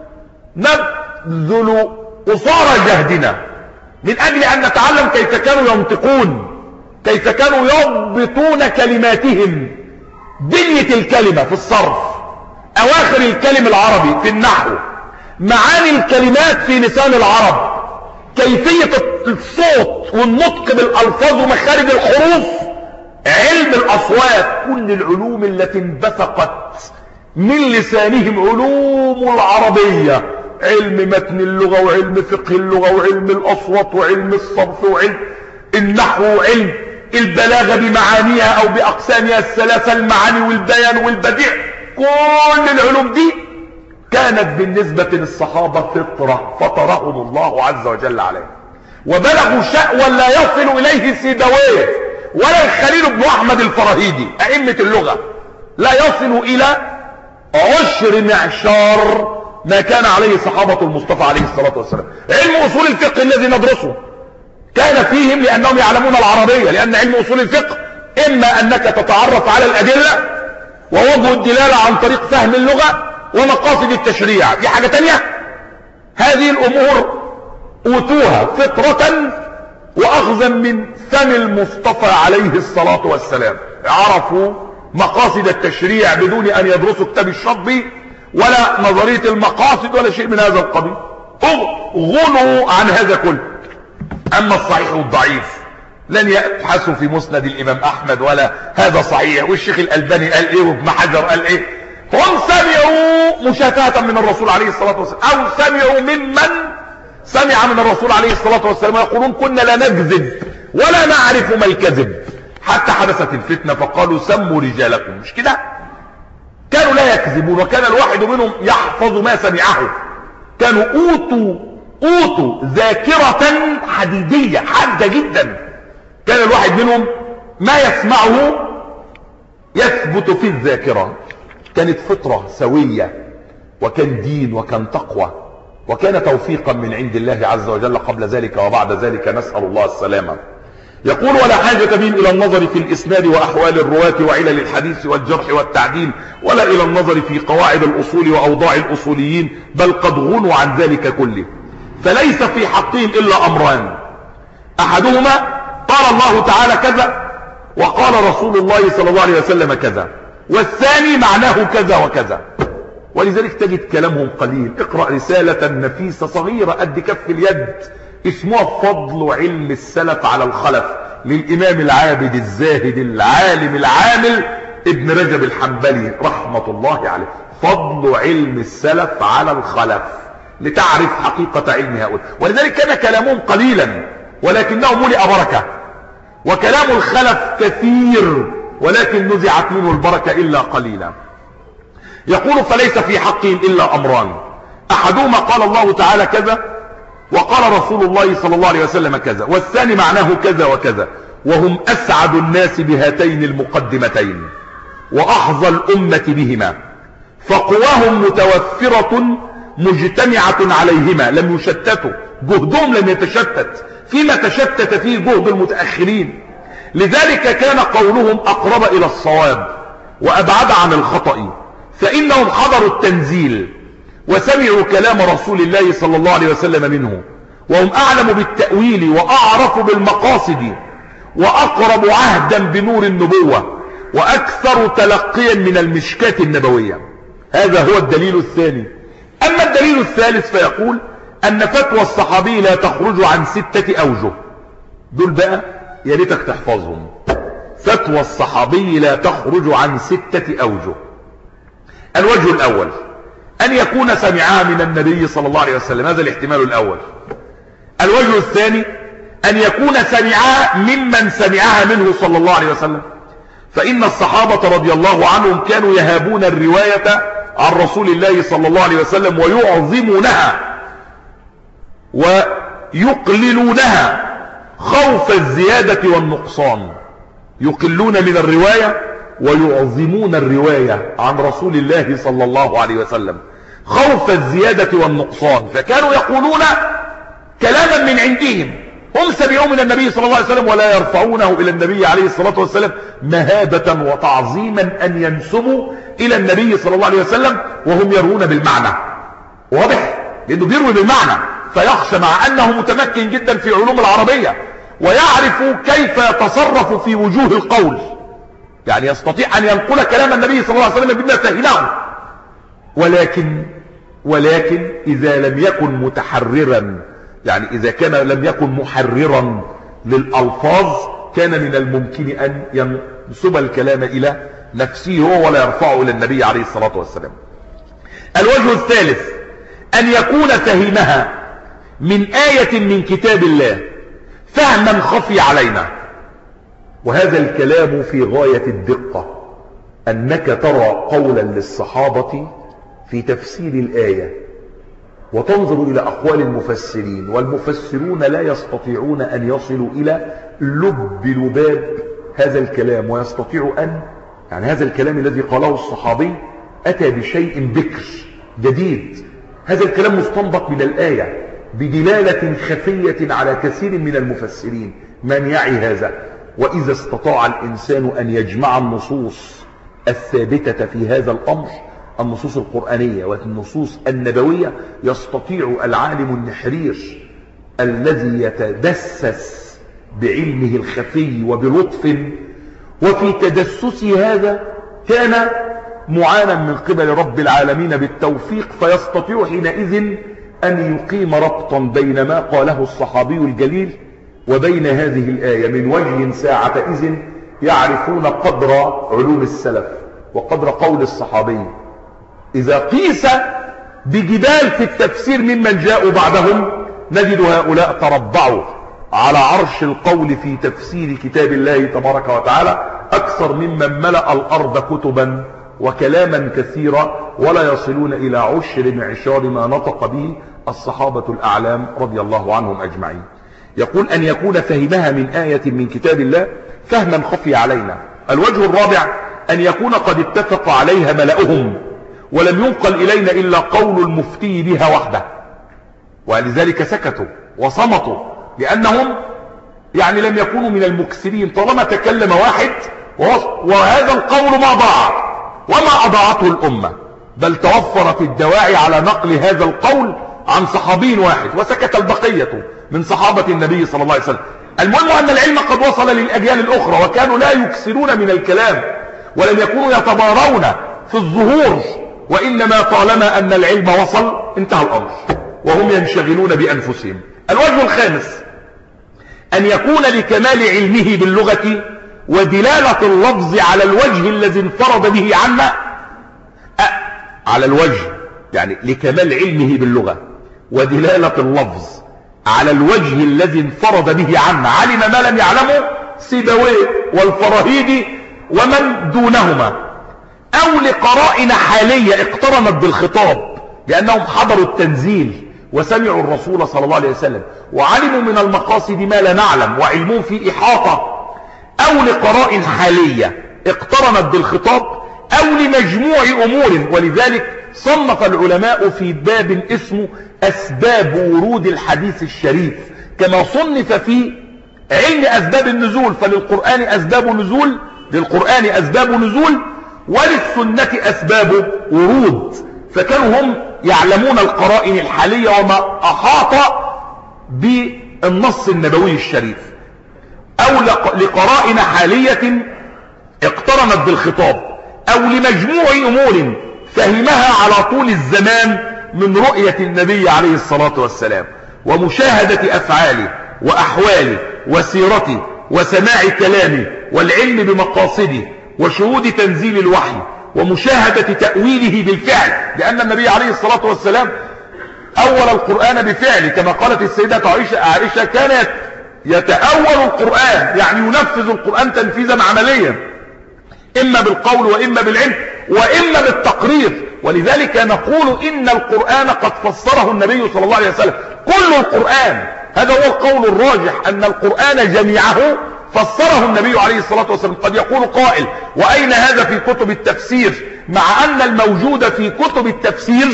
نبذل قصارى جهدنا من أجل أن نتعلم كيف كانوا ينطقون، كيف كانوا يضبطون كلماتهم، بنية الكلمة في الصرف، أواخر الكلم العربي في النحو، معاني الكلمات في لسان العرب، كيفية الصوت والنطق بالألفاظ ومخارج الحروف، علم الأصوات، كل العلوم التي انبثقت من لسانهم، علوم العربية، علم متن اللغة وعلم فقه اللغة وعلم الأصوات وعلم الصرف وعلم النحو وعلم البلاغة بمعانيها أو بأقسامها الثلاثة، المعاني والبيان والبديع. كل العلوم دي كانت بالنسبة للصحابة فطرة فطرهم الله عز وجل عليه، وبلغوا شأوا لا يصل إليه سيبويه ولا الخليل بن أحمد الفراهيدي أئمة اللغة، لا يصل إلى 10 معشار ما كان عليه صحابة المصطفى عليه الصلاة والسلام. علم أصول الفقه الذي ندرسه كان فيهم لأنهم يعلمون العربية، لأن علم أصول الفقه إما أنك تتعرف على الأدلة ووجه الدلالة عن طريق فهم اللغة ومقاصد التشريع، دي حاجة تانية. هذه الأمور أوتوها فطرة وأخذا من فم المصطفى عليه الصلاة والسلام، عرفوا مقاصد التشريع بدون أن يدرسوا كتاب الشطبي ولا نظرية المقاصد ولا شيء من هذا القبيل، غنوا عن هذا كله. أما الصحيح والضعيف لن يبحثوا في مسند الإمام أحمد ولا هذا صحيح والشيخ الألباني قال إيه وابن حجر قال إيه. هم سمعوا مشافهة من الرسول عليه الصلاة والسلام، أو سمعوا ممن سمع من الرسول عليه الصلاة والسلام يقولون كنا لا نكذب ولا نعرف ما الكذب حتى حدثت الفتنة فقالوا سموا رجالكم. مش كده؟ كانوا لا يكذبون، وكان الواحد منهم يحفظ ما سمعه. كانوا أوتوا ذاكرة حديدية حادة جدا. كان الواحد منهم ما يسمعه يثبت في الذاكرة. كانت فطرة سوية، وكان دين، وكان تقوى، وكان توفيقا من عند الله عز وجل قبل ذلك وبعد ذلك، نسأل الله السلامة. يقول ولا حاجة بهم إلى النظر في الإسناد وأحوال الرواة وعلل الحديث والجرح والتعديل، ولا إلى النظر في قواعد الأصول وأوضاع الأصوليين، بل قد غنوا عن ذلك كله. فليس في حقهم إلا أمران، أحدهما قال الله تعالى كذا وقال رسول الله صلى الله عليه وسلم كذا، والثاني معناه كذا وكذا. ولذلك تجد كلامهم قليل. اقرأ رسالة نفيسة صغيرة قد كف اليد اسمها فضل علم السلف على الخلف للإمام العابد الزاهد العالم العامل ابن رجب الحنبلي رحمة الله عليه. فضل علم السلف على الخلف لتعرف حقيقة علم هؤلاء. ولذلك كان كلامهم قليلا ولكنه ملئ بركة، وكلام الخلف كثير ولكن نزعت منه البركة إلا قليلا. يقول فليس في حقهم إلا أمران، أحدهما قال الله تعالى كذا وقال رسول الله صلى الله عليه وسلم كذا، والثاني معناه كذا وكذا، وهم أسعد الناس بهاتين المقدمتين وأحظى الأمة بهما، فقواهم متوفرة مجتمعة عليهما لم يشتتوا، جهدهم لم يتشتت فيما تشتت فيه جهد المتأخرين. لذلك كان قولهم أقرب إلى الصواب وأبعد عن الخطأ، فإنهم حضروا التنزيل وسمعوا كلام رسول الله صلى الله عليه وسلم منه، وهم أعلم بالتأويل وأعرف بالمقاصد وأقرب عهدا بنور النبوة وأكثر تلقيا من المشكاة النبوية. هذا هو الدليل الثاني. أما الدليل الثالث فيقول أن فتوى الصحابي لا تخرج عن 6 أوجه. دول بقى يا ريتك تحفظهم. فتوى الصحابي لا تخرج عن 6 أوجه. الوجه الأول أن يكون سمعها من النبي صلى الله عليه وسلم، هذا الاحتمال الأول. الوجه الثاني أن يكون سمعها ممن سمعها منه صلى الله عليه وسلم، فإن الصحابة رضي الله عنهم كانوا يهابون الرواية عن رسول الله صلى الله عليه وسلم ويعظمونها ويقللونها خوف الزيادة والنقصان. يقلون من الرواية ويعظمون الرواية عن رسول الله صلى الله عليه وسلم خوف الزيادة والنقصان، فكانوا يقولون كلاما من عندهم هم سمعوا من النبي صلى الله عليه وسلم ولا يرفعونه إلى النبي عليه الصلاة والسلام مهابة وتعظيما أن ينسبوا إلى النبي صلى الله عليه وسلم وهم يروون بالمعنى. واضح؟ لأنه بيروي بالمعنى فيخشى، مع أنه متمكن جدا في علوم العربية ويعرف كيف يتصرف في وجوه القول، يعني يستطيع أن ينقل كلام النبي صلى الله عليه وسلم بما فهمه، ولكن إذا لم يكن متحررا، يعني إذا كان لم يكن محررا للألفاظ كان من الممكن أن ينسب الكلام إلى نفسه هو ولا يرفعه إلى النبي عليه الصلاة والسلام. الوجه الثالث أن يكون فهمها من آية من كتاب الله فهما خفي علينا، وهذا الكلام في غاية الدقة، أنك ترى قولا للصحابة في تفسير الآية وتنظر إلى أقوال المفسرين، والمفسرون لا يستطيعون أن يصلوا إلى لباب هذا الكلام، ويستطيع أن يعني هذا الكلام الذي قاله الصحابي أتى بشيء بكر جديد، هذا الكلام مستنبط من الآية بدلالة خفية على كثير من المفسرين. من يعي هذا؟ وإذا استطاع الإنسان أن يجمع النصوص الثابتة في هذا الأمر، النصوص القرآنية والنصوص النبوية، يستطيع العالم النحرير الذي يتدسس بعلمه الخفي وبلطف وفي تدسسه هذا كان معانا من قبل رب العالمين بالتوفيق، فيستطيع حينئذ أن يقيم ربطا بين ما قاله الصحابي الجليل وبين هذه الآية من وجه ساعة إذن يعرفون قدر علوم السلف وقدر قول الصحابي. إذا قيس بجبال في التفسير ممن جاءوا بعدهم نجد هؤلاء تربعوا على عرش القول في تفسير كتاب الله تبارك وتعالى أكثر ممن ملأ الأرض كتبا وكلاما كثيرا، ولا يصلون إلى عشر ما نطق به الصحابة الأعلام رضي الله عنهم أجمعين. يقول أن يكون فهمها من آية من كتاب الله فهما خفي علينا. الوجه الرابع أن يكون قد اتفق عليها ملأهم ولم ينقل إلينا إلا قول المفتي بها وحده، ولذلك سكتوا وصمتوا لأنهم يعني لم يكونوا من المكسرين. طالما تكلم واحد وهذا القول ما ضاع وما أضاعته الأمة، بل توفرت الدواعي على نقل هذا القول عن صحابي واحد وسكت البقية من صحابة النبي صلى الله عليه وسلم. المهم أن العلم قد وصل للأجيال الأخرى، وكانوا لا يكسرون من الكلام ولم يكونوا يتبارون في الظهور، وإنما طالما أن العلم وصل انتهى الأمر وهم ينشغلون بأنفسهم. الوجه الخامس أن يكون لكمال علمه باللغة ودلالة اللفظ على الوجه الذي انفرد به عنا، على الوجه يعني لكمال علمه باللغة ودلالة اللفظ على الوجه الذي انفرد به عنا، علم ما لم يعلمه سيبويه والفراهيدي ومن دونهما، أو لقرائن حالية اقترنت بالخطاب لأنهم حضروا التنزيل وسمعوا الرسول صلى الله عليه وسلم وعلموا من المقاصد ما لا نعلم وعلمهم في إحاطة، أو لقرائن حالية اقترنت بالخطاب، أو لمجموع أمور. ولذلك صنف العلماء في باب اسمه أسباب ورود الحديث الشريف، كما صنف في علم أسباب النزول، فللقرآن أسباب نزول، للقرآن أسباب نزول، وللسنة أسباب ورود. فكانوا هم يعلمون القرائن الحالية وما أحاط بالنص النبوي الشريف، أو لقرائن حالية اقترنت بالخطاب، أو لمجموع أمور فهمها على طول الزمان من رؤية النبي عليه الصلاة والسلام ومشاهدة أفعاله وأحواله وسيرته وسماع كلامه والعلم بمقاصده وشهود تنزيل الوحي ومشاهدة تأويله بالفعل، لأن النبي عليه الصلاة والسلام أول القرآن بفعله، كما قالت السيدة عائشة كان يتأول القرآن، يعني ينفذ القرآن تنفيذا عمليا، إما بالقول وإما بالعلم وإما بالتقرير. ولذلك نقول إن القرآن قد فسره النبي صلى الله عليه وسلم، كل القرآن، هذا هو القول الراجح، أن القرآن جميعه فسره النبي عليه الصلاة والسلام. قد يقول قائل وأين هذا في كتب التفسير، مع أن الموجود في كتب التفسير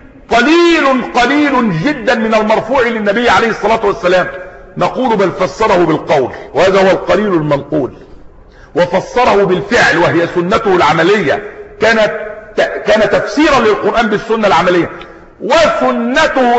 قليل جدا من المرفوع للنبي عليه الصلاة والسلام. نقول بل فسره بالقول، وهذا هو القليل المنقول، وفسره بالفعل وهي سنته العملية، كان تفسيرا للقرآن بالسنة العملية. وسنته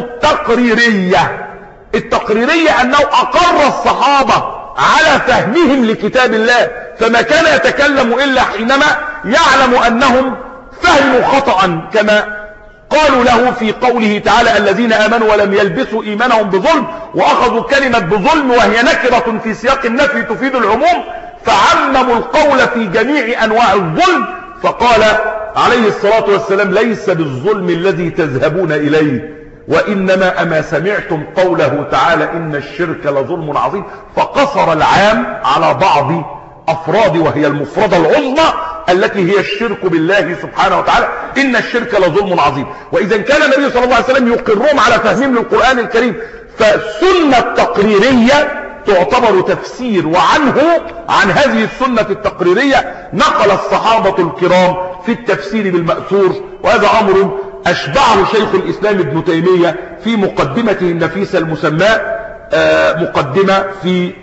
التقريرية أنه أقر الصحابة على فهمهم لكتاب الله، فما كان يتكلم إلا حينما يعلم أنهم فهموا خطأ، كما قالوا له في قوله تعالى الذين آمنوا ولم يلبسوا إيمانهم بظلم، وأخذوا كلمة بظلم وهي نكرة في سياق النفي تفيد العموم، فعمموا القول في جميع أنواع الظلم، فقال عليه الصلاة والسلام ليس بالظلم الذي تذهبون إليه، وإنما أما سمعتم قوله تعالى إن الشرك لظلم عظيم، فقصر العام على بعض أفراد وهي المفردة العظمى التي هي الشرك بالله سبحانه وتعالى، إن الشرك لظلم عظيم. وإذا كان النبي صلى الله عليه وسلم يقرهم على فهمهم للقرآن الكريم، فالسنة التقريرية تعتبر تفسير، عن هذه السنة التقريرية نقل الصحابة الكرام في التفسير بالمأثور، وهذا أمر أشبعه شيخ الإسلام ابن تيمية في مقدمته النفيسة المسماة مقدمة في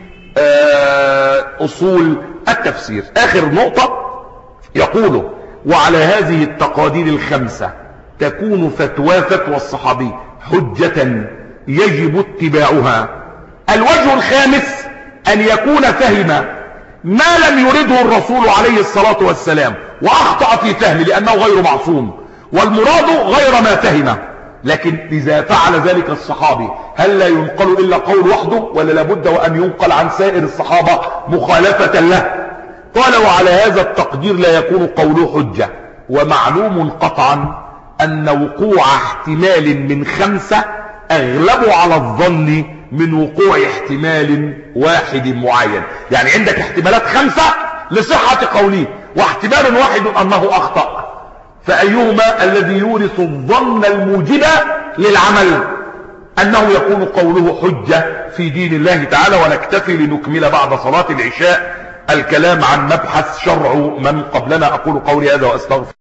أصول التفسير. آخر نقطة يقول وعلى هذه التقادير الخمسة تكون فتوى الصحابي حجة يجب اتباعها. الوجه الخامس أن يكون فهم ما لم يرده الرسول عليه الصلاة والسلام وأخطأ في فهمه لأنه غير معصوم، والمراد غير ما فهمه. لكن إذا فعل ذلك الصحابي هل لا ينقل إلا قول وحده، ولا لابد وأن ينقل عن سائر الصحابة مخالفة له؟ قال وعلى هذا التقدير لا يكون قوله حجة، ومعلوم قطعا أن وقوع احتمال من 5 أغلب على الظن من وقوع احتمال واحد معين. يعني عندك احتمالات 5 لصحة قوله، واحتمال واحد أنه أخطأ، فأيهما الذي يورث الظن الموجب للعمل؟ أنه يكون قوله حجة في دين الله تعالى. ونكتفي لنكمل بعد صلاة العشاء الكلام عن مبحث شرع من قبلنا. أقول قولي هذا وأستغفر.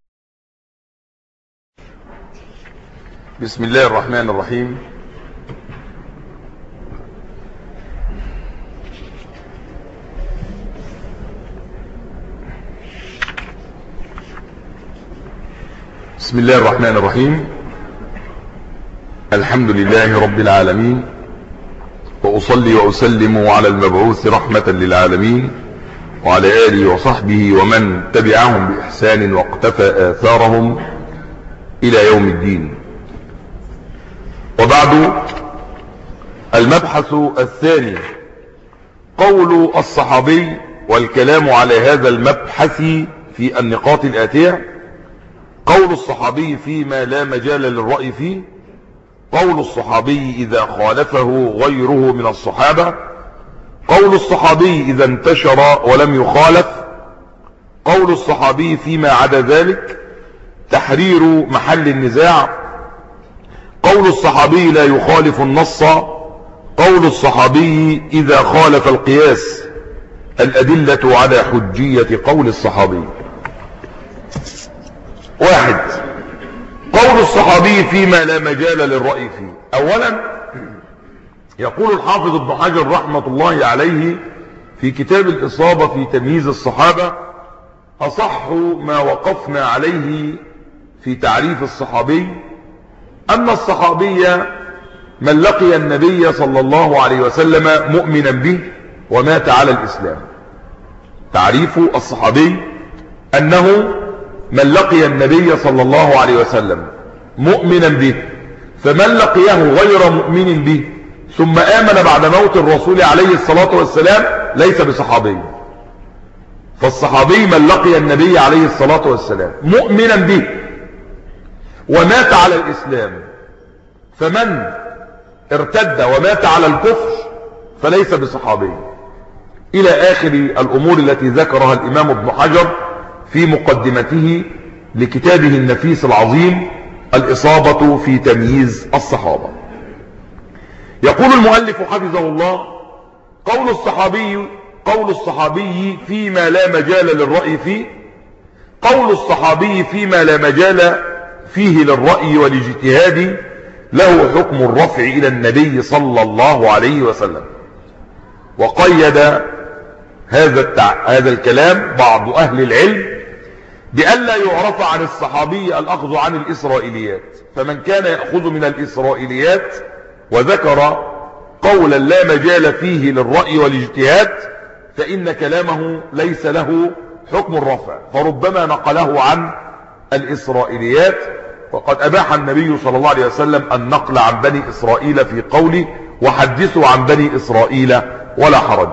بسم الله الرحمن الرحيم. بسم الله الرحمن الرحيم. الحمد لله رب العالمين، وأصلي وأسلم على المبعوث رحمة للعالمين وعلى آله وصحبه ومن تبعهم بإحسان واقتفى آثارهم إلى يوم الدين. وبعد، المبحث الثاني قول الصحابي، والكلام على هذا المبحث في النقاط الآتية: قول الصحابي فيما لا مجال للرأي فيه، قول الصحابي إذا خالفه غيره من الصحابة، قول الصحابي إذا انتشر ولم يخالف، قول الصحابي فيما عدا ذلك، تحرير محل النزاع، قول الصحابي لا يخالف النص، قول الصحابي إذا خالف القياس، الأدلة على حجية قول الصحابي. 1. قول الصحابي فيما لا مجال للرأي فيه. أولا، يقول الحافظ ابن حجر رحمة الله عليه في كتاب الإصابة في تمييز الصحابة: أصح ما وقفنا عليه في تعريف الصحابي أن الصحابي من لقي النبي صلى الله عليه وسلم مؤمنا به ومات على الإسلام. تعريف الصحابي أنه من لقي النبي صلى الله عليه وسلم مؤمنا به، فمن لقيه غير مؤمن به ثم آمن بعد موت الرسول عليه الصلاة والسلام ليس بصحابي. فالصحابي من لقي النبي عليه الصلاة والسلام مؤمنا به ومات على الإسلام، فمن ارتد ومات على الكفر فليس بصحابي، إلى آخر الأمور التي ذكرها الإمام ابن حجر في مقدمته لكتابه النفيس العظيم الإصابة في تمييز الصحابة. يقول المؤلف حفظه الله: قول الصحابي فيما لا مجال للرأي فيه، قول الصحابي فيما لا مجال فيه للرأي والاجتهاد له حكم الرفع إلى النبي صلى الله عليه وسلم. وقيد هذا الكلام بعض أهل العلم بألا يعرف عن الصحابي الأخذ عن الإسرائيليات، فمن كان يأخذ من الإسرائيليات وذكر قولا لا مجال فيه للرأي والاجتهاد فإن كلامه ليس له حكم الرفع، فربما نقله عن الإسرائيليات، وقد أباح النبي صلى الله عليه وسلم النقل عن بني إسرائيل في قوله: وحدثوا عن بني إسرائيل ولا حرج.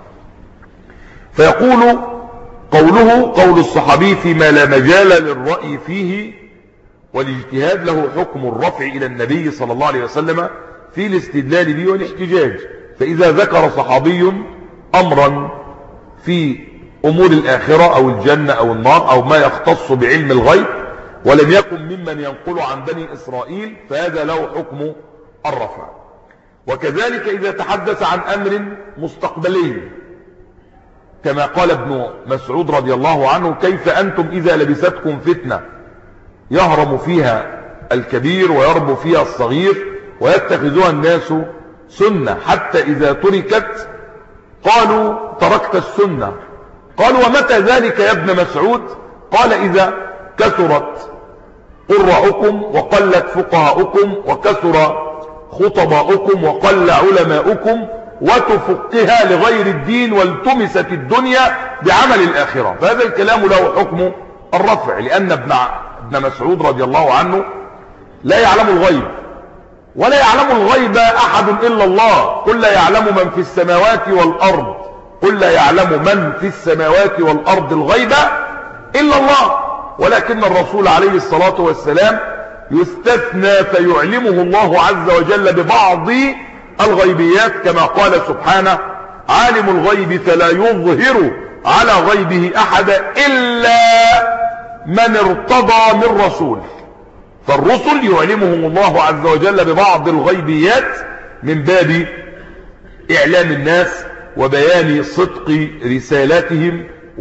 فيقول قوله: قول الصحابي فيما لا مجال للرأي فيه والاجتهاد له حكم الرفع إلى النبي صلى الله عليه وسلم في الاستدلال به والاحتجاج. فإذا ذكر صحابي أمرا في أمور الآخرة أو الجنة أو النار أو ما يختص بعلم الغيب ولم يكن ممن ينقل عن بني إسرائيل فهذا له حكم الرفع. وكذلك إذا تحدث عن أمر مستقبلي كما قال ابن مسعود رضي الله عنه: كيف أنتم إذا لبستكم فتنة يهرم فيها الكبير ويربو فيها الصغير ويتخذها الناس سنة، حتى إذا تركت قالوا تركت السنة. قالوا: ومتى ذلك يا ابن مسعود؟ قال: إذا كثرت قراءكم وقلت فقهاؤكم وكثر خطباؤكم وقل علماؤكم وتفقها لغير الدين والتمست الدنيا بعمل الآخرة. فهذا الكلام له حكم الرفع، لأن ابن مسعود رضي الله عنه لا يعلم الغيب ولا يعلم الغيب أحد إلا الله. قل لا يعلم من في السماوات والأرض، قل لا يعلم من في السماوات والأرض الغيب إلا الله، ولكن الرسول عليه الصلاة والسلام يستثنى فيعلمه الله عز وجل ببعض الغيبيات، كما قال سبحانه: عالم الغيب فلا يظهر على غيبه أحد إلا من ارتضى من رسول. فالرسل يعلمهم الله عز وجل ببعض الغيبيات من باب إعلام الناس وبيان صدق رسالاتهم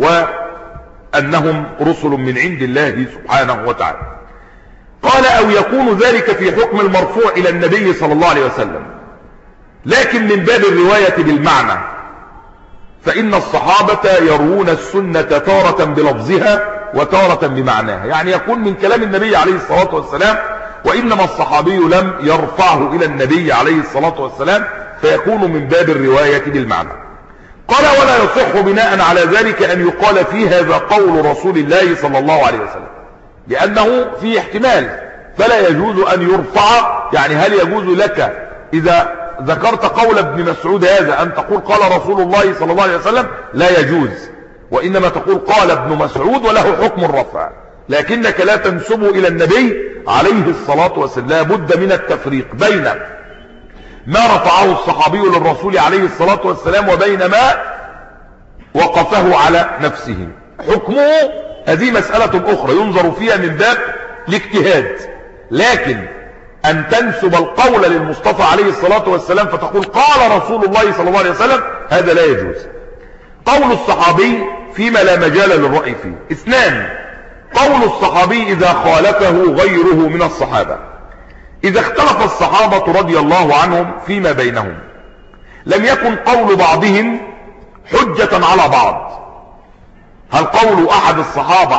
وأنهم رسل من عند الله سبحانه وتعالى. قال: أو يكون ذلك في حكم المرفوع إلى النبي صلى الله عليه وسلم، لكن من باب الرواية بالمعنى، فإن الصحابة يروون السنة تارة بلفظها وتارة بمعناها، يعني يكون من كلام النبي عليه الصلاة والسلام، وإنما الصحابي لم يرفعه إلى النبي عليه الصلاة والسلام، فيكون من باب الرواية بالمعنى. قال ولا يصح بناء على ذلك أن يقال في هذا قول رسول الله صلى الله عليه وسلم، لأنه في احتمال، فلا يجوز أن يرفع. يعني هل يجوز لك إذا ذكرت قول ابن مسعود هذا أن تقول قال رسول الله صلى الله عليه وسلم؟ لا يجوز، وإنما تقول قال ابن مسعود وله حكم الرفع، لكنك لا تنسب إلى النبي عليه الصلاة والسلام. لا بد من التفريق بين ما رفعه الصحابي للرسول عليه الصلاة والسلام وبين ما وقفه على نفسه. حكمه هذه مسألة أخرى ينظر فيها من باب الاجتهاد، لكن أن تنسب القول للمصطفى عليه الصلاة والسلام فتقول قال رسول الله صلى الله عليه وسلم، هذا لا يجوز. قول الصحابي فيما لا مجال للرأي فيه. اثنان، قول الصحابي إذا خالفه غيره من الصحابة. إذا اختلف الصحابة رضي الله عنهم فيما بينهم لم يكن قول بعضهم حجة على بعض. هل قول أحد الصحابة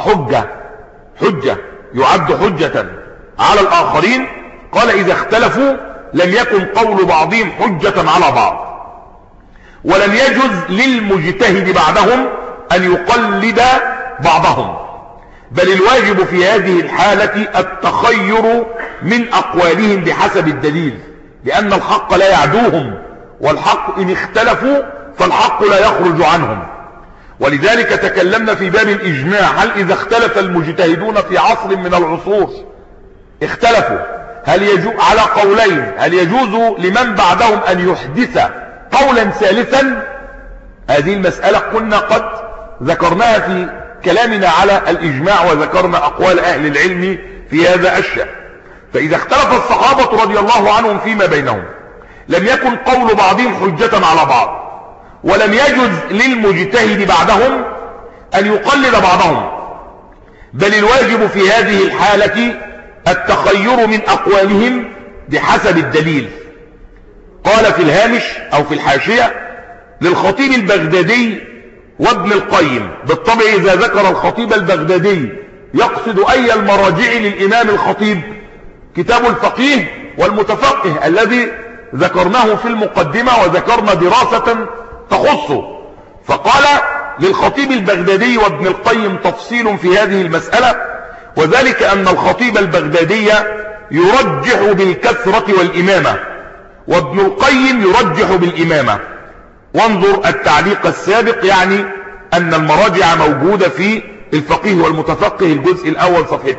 حجة يعد حجة على الآخرين؟ قال إذا اختلفوا لم يكن قول بعضهم حجة على بعض، ولم يجوز للمجتهد بعدهم أن يقلد بعضهم، بل الواجب في هذه الحالة التخير من أقوالهم بحسب الدليل، لأن الحق لا يعدوهم، والحق إن اختلفوا فالحق لا يخرج عنهم. ولذلك تكلمنا في باب الإجماع، هل إذا اختلف المجتهدون في عصر من العصور اختلفوا هل يجوز على قولين، هل يجوز لمن بعدهم أن يحدث قولا ثالثا؟ هذه المسألة كنا قد ذكرناها في كلامنا على الإجماع، وذكرنا أقوال أهل العلم في هذا الشأن. فإذا اختلف الصحابة رضي الله عنهم فيما بينهم لم يكن قول بعضهم حجة على بعض، ولم يجوز للمجتهد بعدهم أن يقلد بعضهم، بل الواجب في هذه الحالة التخير من أقوالهم بحسب الدليل. قال في الهامش أو في الحاشية للخطيب البغدادي وابن القيم. بالطبع إذا ذكر الخطيب البغدادي يقصد أي المراجع للإمام الخطيب؟ كتاب الفقيه والمتفقه الذي ذكرناه في المقدمة، وذكرنا دراسة تخصه. فقال للخطيب البغدادي وابن القيم تفصيل في هذه المسألة، وذلك أن الخطيب البغدادي يرجح بالكثرة والإمامة، وابن القيم يرجح بالإمامة. وانظر التعليق السابق، يعني أن المراجع موجودة في الفقيه والمتفقه الجزء الأول صفحة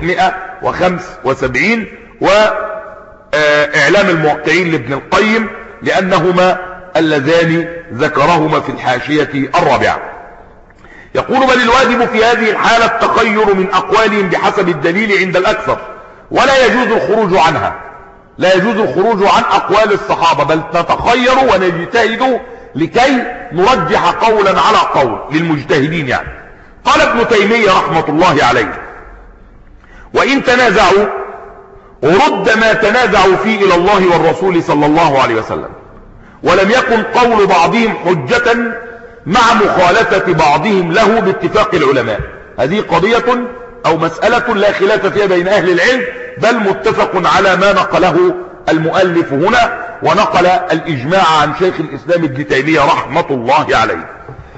175، وإعلام الموقعين لابن القيم، لأنهما اللذان ذكرهما في الحاشية الرابعة. يقول بل الواجب في هذه الحالة التخير من أقوالهم بحسب الدليل عند الأكثر، ولا يجوز الخروج عنها. لا يجوز الخروج عن أقوال الصحابة، بل نتخير ونجتهد لكي نرجح قولا على قول للمجتهدين يعني. قال ابن تيمية رحمة الله عليه وإن تنازعوا رد ما تنازعوا فيه إلى الله والرسول صلى الله عليه وسلم، ولم يكن قول بعضهم حجة مع مخالفة بعضهم له باتفاق العلماء. هذه قضية أو مسألة لا خلاف فيها بين أهل العلم، بل متفق على ما نقله المؤلف هنا، ونقل الإجماع عن شيخ الإسلام ابن تيمية رحمة الله عليه.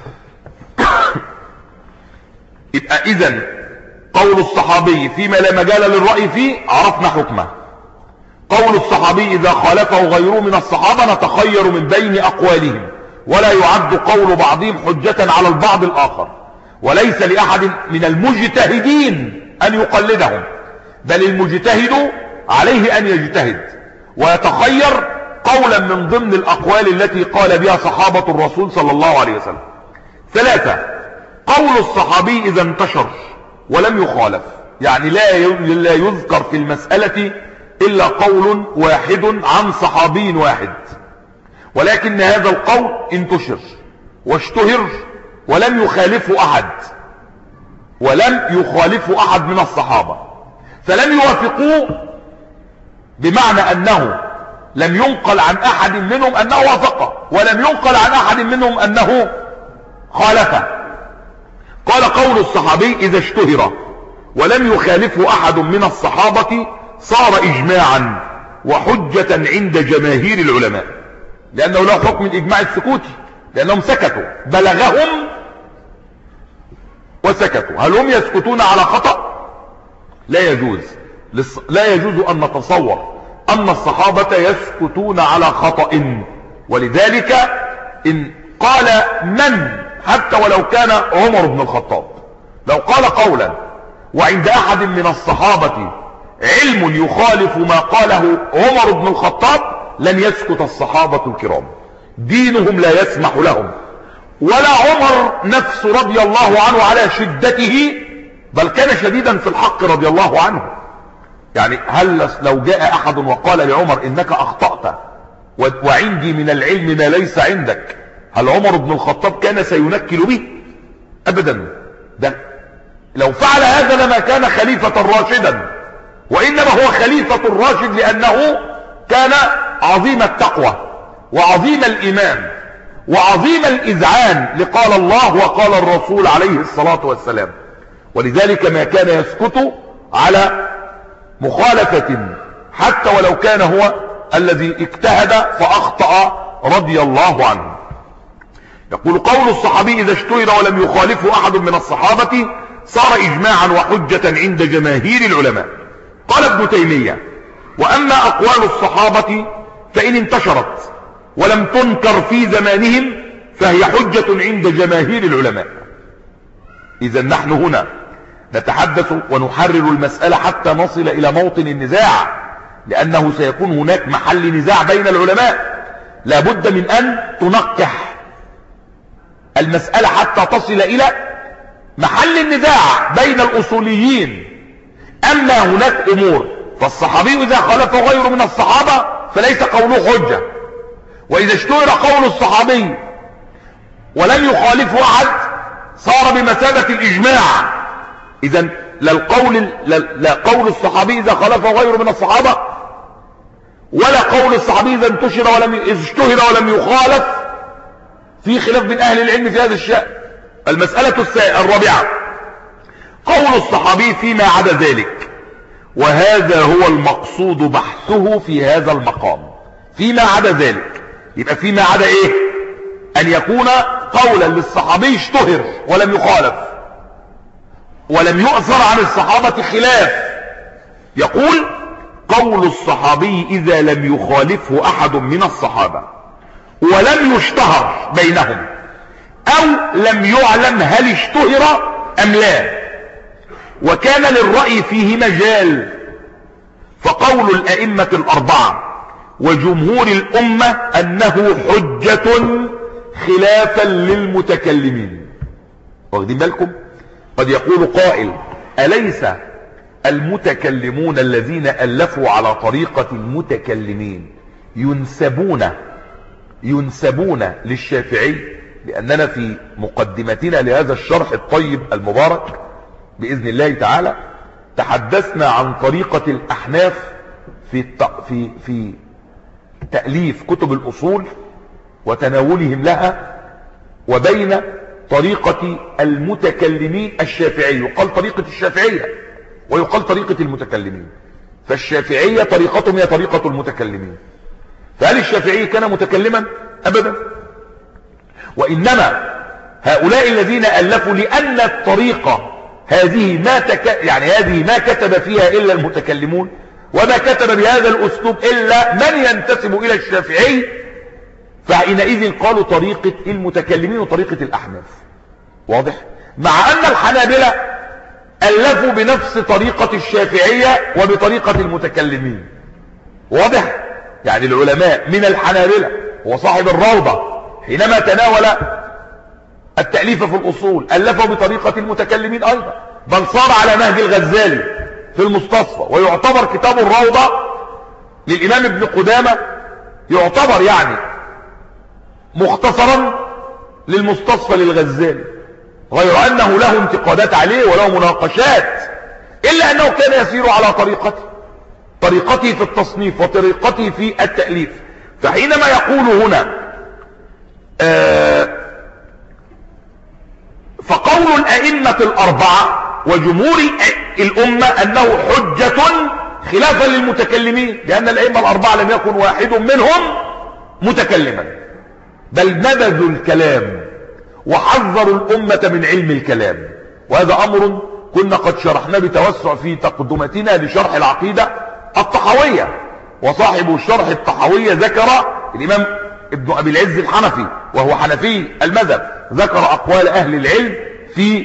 يبقى إذن قول الصحابي فيما لا مجال للرأي فيه عرفنا حكمه. قول الصحابي إذا خالفه غيره من الصحابة نتخير من بين أقوالهم، ولا يعد قول بعضهم حجة على البعض الآخر، وليس لأحد من المجتهدين أن يقلدهم، بل المجتهد عليه أن يجتهد ويتخير قولا من ضمن الأقوال التي قال بها صحابة الرسول صلى الله عليه وسلم. ثلاثة، قول الصحابي إذا انتشر ولم يخالف، يعني لا يذكر في المسألة إلا قول واحد عن صحابي واحد، ولكن هذا القول انتشر واشتهر ولم يخالفه أحد من الصحابة، فلم يوافقوه، بمعنى أنه لم ينقل عن أحد منهم أنه وافقه، ولم ينقل عن أحد منهم أنه خالفه. قال قول الصحابي إذا اشتهر ولم يخالفه أحد من الصحابة صار إجماعا وحجة عند جماهير العلماء. لأنه له حكم الإجماع السكوتي، لأنهم سكتوا، بلغهم وسكتوا. هل هم يسكتون على خطأ؟ لا يجوز. لا يجوز أن نتصور أن الصحابة يسكتون على خطأ. ولذلك إن قال من، حتى ولو كان عمر بن الخطاب، لو قال قولا وعند أحد من الصحابة علم يخالف ما قاله عمر بن الخطاب، لن يسكت الصحابة الكرام، دينهم لا يسمح لهم. ولا عمر نفس رضي الله عنه على شدته، بل كان شديدا في الحق رضي الله عنه. يعني هل لو جاء أحد وقال لعمر إنك أخطأت وعندي من العلم ما ليس عندك، هل عمر بن الخطاب كان سينكل به؟ أبدا. ده لو فعل هذا لما كان خليفة راشدا، وإنما هو خليفة الراشد لأنه كان عظيم التقوى وعظيم الإيمان وعظيم الإذعان لقال الله وقال الرسول عليه الصلاة والسلام. ولذلك ما كان يسكت على مخالفة حتى ولو كان هو الذي اجتهد فأخطأ رضي الله عنه. يقول قول الصحابي إذا اشتهر ولم يخالفه أحد من الصحابة صار إجماعا وحجة عند جماهير العلماء. قال ابن تيمية: وأما أقوال الصحابة فإن انتشرت ولم تنكر في زمانهم فهي حجة عند جماهير العلماء. إذا نحن هنا نتحدث ونحرر المسألة حتى نصل إلى موطن النزاع، لأنه سيكون هناك محل نزاع بين العلماء، لا بد من أن تنقح المسألة حتى تصل إلى محل النزاع بين الأصوليين. أما هناك أمور فالصحابي إذا خالف غيره من الصحابة فليس قوله حجة، وإذا اشتهر قول الصحابي ولم يخالفه أحد صار بمثابة الإجماع. إذا لا قول الصحابي إذا خالفه غيره من الصحابة، ولا قول الصحابي إذا اشتهر ولم يخالف، في خلاف بين أهل العلم في هذا الشأن. المسألة الرابعة قول الصحابي فيما عدا ذلك، وهذا هو المقصود بحثه في هذا المقام. فيما عدا ذلك، يبقى فيما عدا ايه؟ ان يكون قولا للصحابي اشتهر ولم يخالف ولم يؤثر عن الصحابة خلاف. يقول قول الصحابي اذا لم يخالفه احد من الصحابة ولم يشتهر بينهم، او لم يعلم هل اشتهر ام لا، وكان للرأي فيه مجال، فقول الأئمة الأربعة وجمهور الأمة أنه حجة خلافا للمتكلمين. واخدين بالكم؟ قد يقول قائل: أليس المتكلمون الذين ألفوا على طريقة المتكلمين ينسبون للشافعي؟ لأننا في مقدمتنا لهذا الشرح الطيب المبارك بإذن الله تعالى تحدثنا عن طريقة الأحناف في تأليف كتب الأصول وتناولهم لها، وبين طريقة المتكلمين الشافعي. يقال طريقة الشافعية ويقال طريقة المتكلمين، فالشافعية طريقتهم هي طريقة المتكلمين. فهل الشافعي كان متكلما؟ أبدا. وإنما هؤلاء الذين ألفوا لأن الطريقة هذه ما كتب فيها إلا المتكلمون، وما كتب بهذا الأسلوب إلا من ينتسب إلى الشافعي، فحينئذ قالوا طريقة المتكلمين وطريقة الأحناف. واضح؟ مع أن الحنابلة ألفوا بنفس طريقة الشافعية وبطريقة المتكلمين. واضح؟ يعني العلماء من الحنابلة وصاحب الروضة حينما تناول التأليف في الأصول ألفه بطريقة المتكلمين أيضا، بل صار على نهج الغزالي في المستصفى، ويعتبر كتاب الروضة للإمام ابن قدامة يعتبر يعني مختصرا للمستصفى للغزالي، غير أنه له انتقادات عليه وله مناقشات، إلا أنه كان يسير على طريقته في التصنيف وطريقته في التأليف. فحينما يقول هنا فقول الأئمة الأربعة وجمهور الأمة أنه حجة خلافا للمتكلمين، لأن الأئمة الأربعة لم يكن واحد منهم متكلما، بل نبذوا الكلام وحذروا الأمة من علم الكلام. وهذا أمر كنا قد شرحنا بتوسع في تقدمتنا لشرح العقيدة الطحاوية. وصاحب الشرح الطحاوية ذكر الإمام ابن أبي العز الحنفي وهو حنفي المذهب، ذكر أقوال أهل العلم في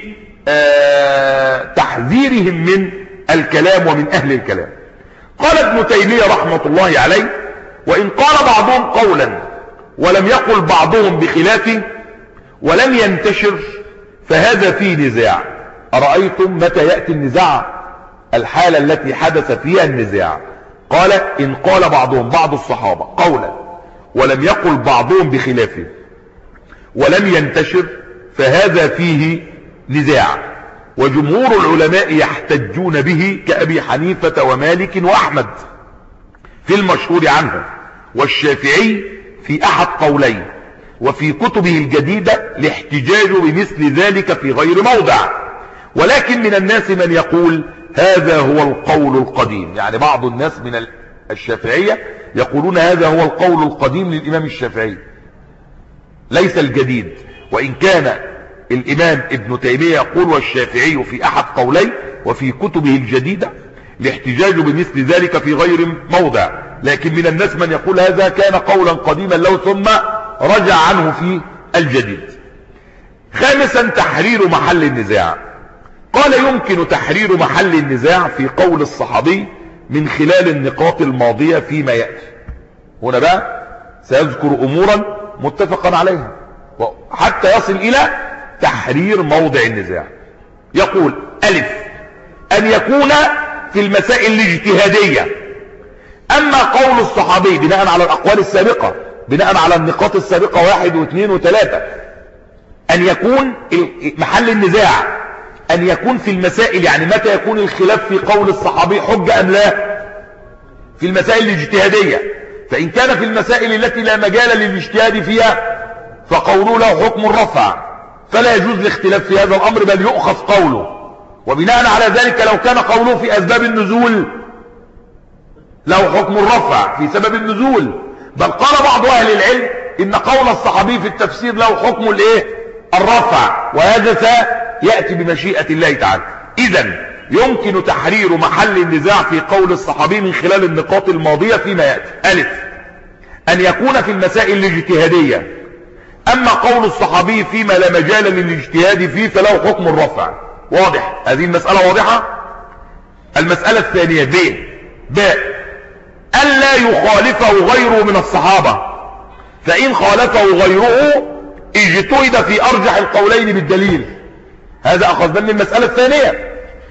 تحذيرهم من الكلام ومن أهل الكلام. قال ابن تيمية رحمة الله عليه: وإن قال بعضهم قولا ولم يقل بعضهم بخلافه ولم ينتشر فهذا فيه نزاع. أرأيتم متى يأتي النزاع؟ الحالة التي حدث فيها النزاع. قال: إن قال بعضهم، بعض الصحابة، قولا ولم يقل بعضهم بخلافه ولم ينتشر فهذا فيه نزاع. وجمهور العلماء يحتجون به كأبي حنيفة ومالك وأحمد في المشهور عنه، والشافعي في أحد قولين، وفي كتبه الجديدة الاحتجاج بمثل ذلك في غير موضع. ولكن من الناس من يقول هذا هو القول القديم، يعني بعض الناس من الشافعية يقولون هذا هو القول القديم للإمام الشافعي ليس الجديد. وإن كان الإمام ابن تيمية يقول والشافعي في أحد قولين وفي كتبه الجديدة الاحتجاج بمثل ذلك في غير موضع، لكن من الناس من يقول هذا كان قولا قديما له ثم رجع عنه في الجديد. خامسا: تحرير محل النزاع. قال: يمكن تحرير محل النزاع في قول الصحابي من خلال النقاط الماضية فيما يأتي. هنا بقى سيذكر أمورا متفقا عليها حتى يصل إلى تحرير موضع النزاع. يقول: ألف: أن يكون في المسائل الاجتهادية. أما قول الصحابي بناء على الأقوال السابقة، بناء على النقاط السابقة 1 و2 و3، أن يكون محل النزاع أن يكون في المسائل، يعني متى يكون الخلاف في قول الصحابي حجة أم لا؟ في المسائل الاجتهادية. فإن كان في المسائل التي لا مجال للاجتهاد فيها فقوله له حكم الرفع، فلا يجوز الاختلاف في هذا الأمر بل يؤخذ قوله. وبناء على ذلك لو كان قوله في أسباب النزول له حكم الرفع في سبب النزول. بل قال بعض أهل العلم إن قول الصحابي في التفسير له حكم الايه؟ الرفع، وهذا سيأتي بمشيئة الله تعالى. إذن يمكن تحرير محل النزاع في قول الصحابي من خلال النقاط الماضية فيما يأتي. ألف: أن يكون في المسائل الاجتهادية. أما قول الصحابي فيما لا مجال للاجتهاد فيه فله حكم الرفع. واضح؟ هذه المسألة واضحة. المسألة الثانية: باء: ألا يخالفه غيره من الصحابة، فإن خالفه غيره اجتهد في أرجح القولين بالدليل. هذا أخذنا من المسألة الثانية.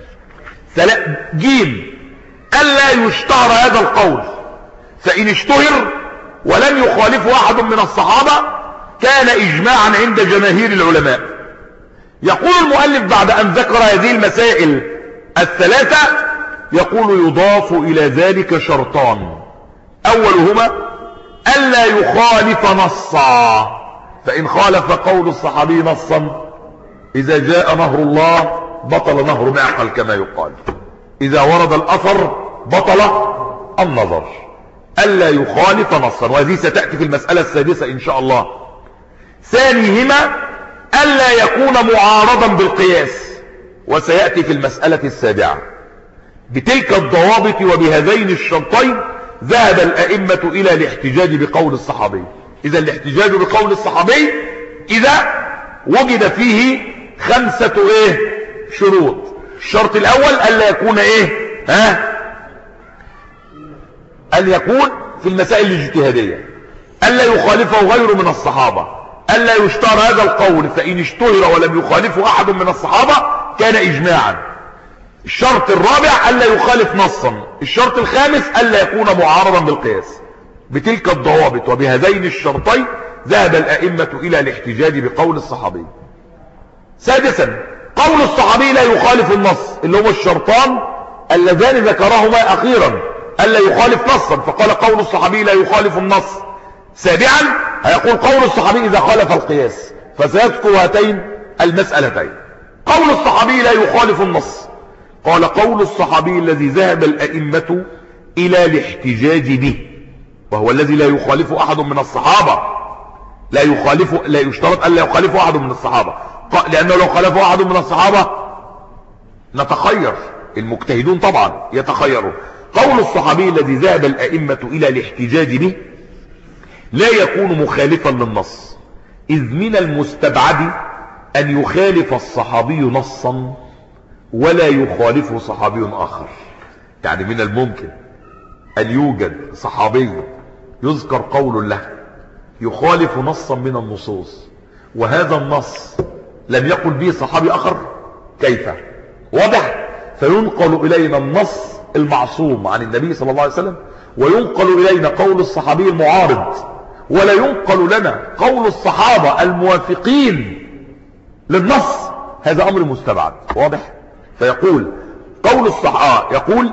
جيم: ألا يشتهر هذا القول، فإن اشتهر ولم يخالفه أحد من الصحابة كان إجماعا عند جماهير العلماء. يقول المؤلف بعد أن ذكر هذه المسائل الثلاثة، يقول: يضاف إلى ذلك شرطان: أولهما ألا يخالف نصا، فإن خالف قول الصحابي نصا إذا جاء نهر الله بطل نهر معقل كما يقال، إذا ورد الأثر بطل النظر. ألا يخالف نصا، وهذه ستأتي في المسألة السادسة إن شاء الله. ثانيهما ألا يكون معارضا بالقياس، وسيأتي في المسألة السابعة. بتلك الضوابط وبهذين الشرطين ذهب الأئمة إلى الاحتجاج بقول الصحابي. إذا الاحتجاج بقول الصحابي إذا وجد فيه 5 شروط. الشرط الأول ألا يكون أن يكون في المسائل الاجتهادية، ألا يخالفه غيره من الصحابة، ألا يشتهر هذا القول، فإن اشتهر ولم يخالفه أحد من الصحابة كان إجماعا. الشرط الرابع ألا يخالف نصا. الشرط الخامس ألا يكون معارضا بالقياس. بتلك الضوابط وبهذين الشرطين ذهب الأئمة إلى الاحتجاج بقول الصحابي. سادسا قول الصحابي لا يخالف النص، اللي هو الشرطان اللذان ذكرهما أخيرا، ألا يخالف نصا، فقال قول الصحابي لا يخالف النص. سابعا هيقول قول الصحابي إذا خالف القياس، فسيذكر هاتين المسألتين. قول الصحابي لا يخالف النص، قال قول الصحابي الذي ذهب الأئمة إلى الاحتجاج به وهو الذي لا يخالف أحد من الصحابة، لا يشترط أن لا يخالف أحد من الصحابة، لأنه لو خالف أحد من الصحابة نتخير، المجتهدون طبعا يتخيروا. قول الصحابي الذي ذهب الأئمة إلى الاحتجاج به لا يكون مخالفا للنص، إذ من المستبعد أن يخالف الصحابي نصا ولا يخالفه صحابي آخر. يعني من الممكن أن يوجد صحابي يذكر قول له يخالف نصا من النصوص، وهذا النص لم يقل به صحابي آخر، كيف؟ واضح؟ فينقل إلينا النص المعصوم عن النبي صلى الله عليه وسلم، وينقل إلينا قول الصحابي المعارض، ولا ينقل لنا قول الصحابة الموافقين للنص. هذا أمر مستبعد. واضح؟ فيقول قول الصحابة، يقول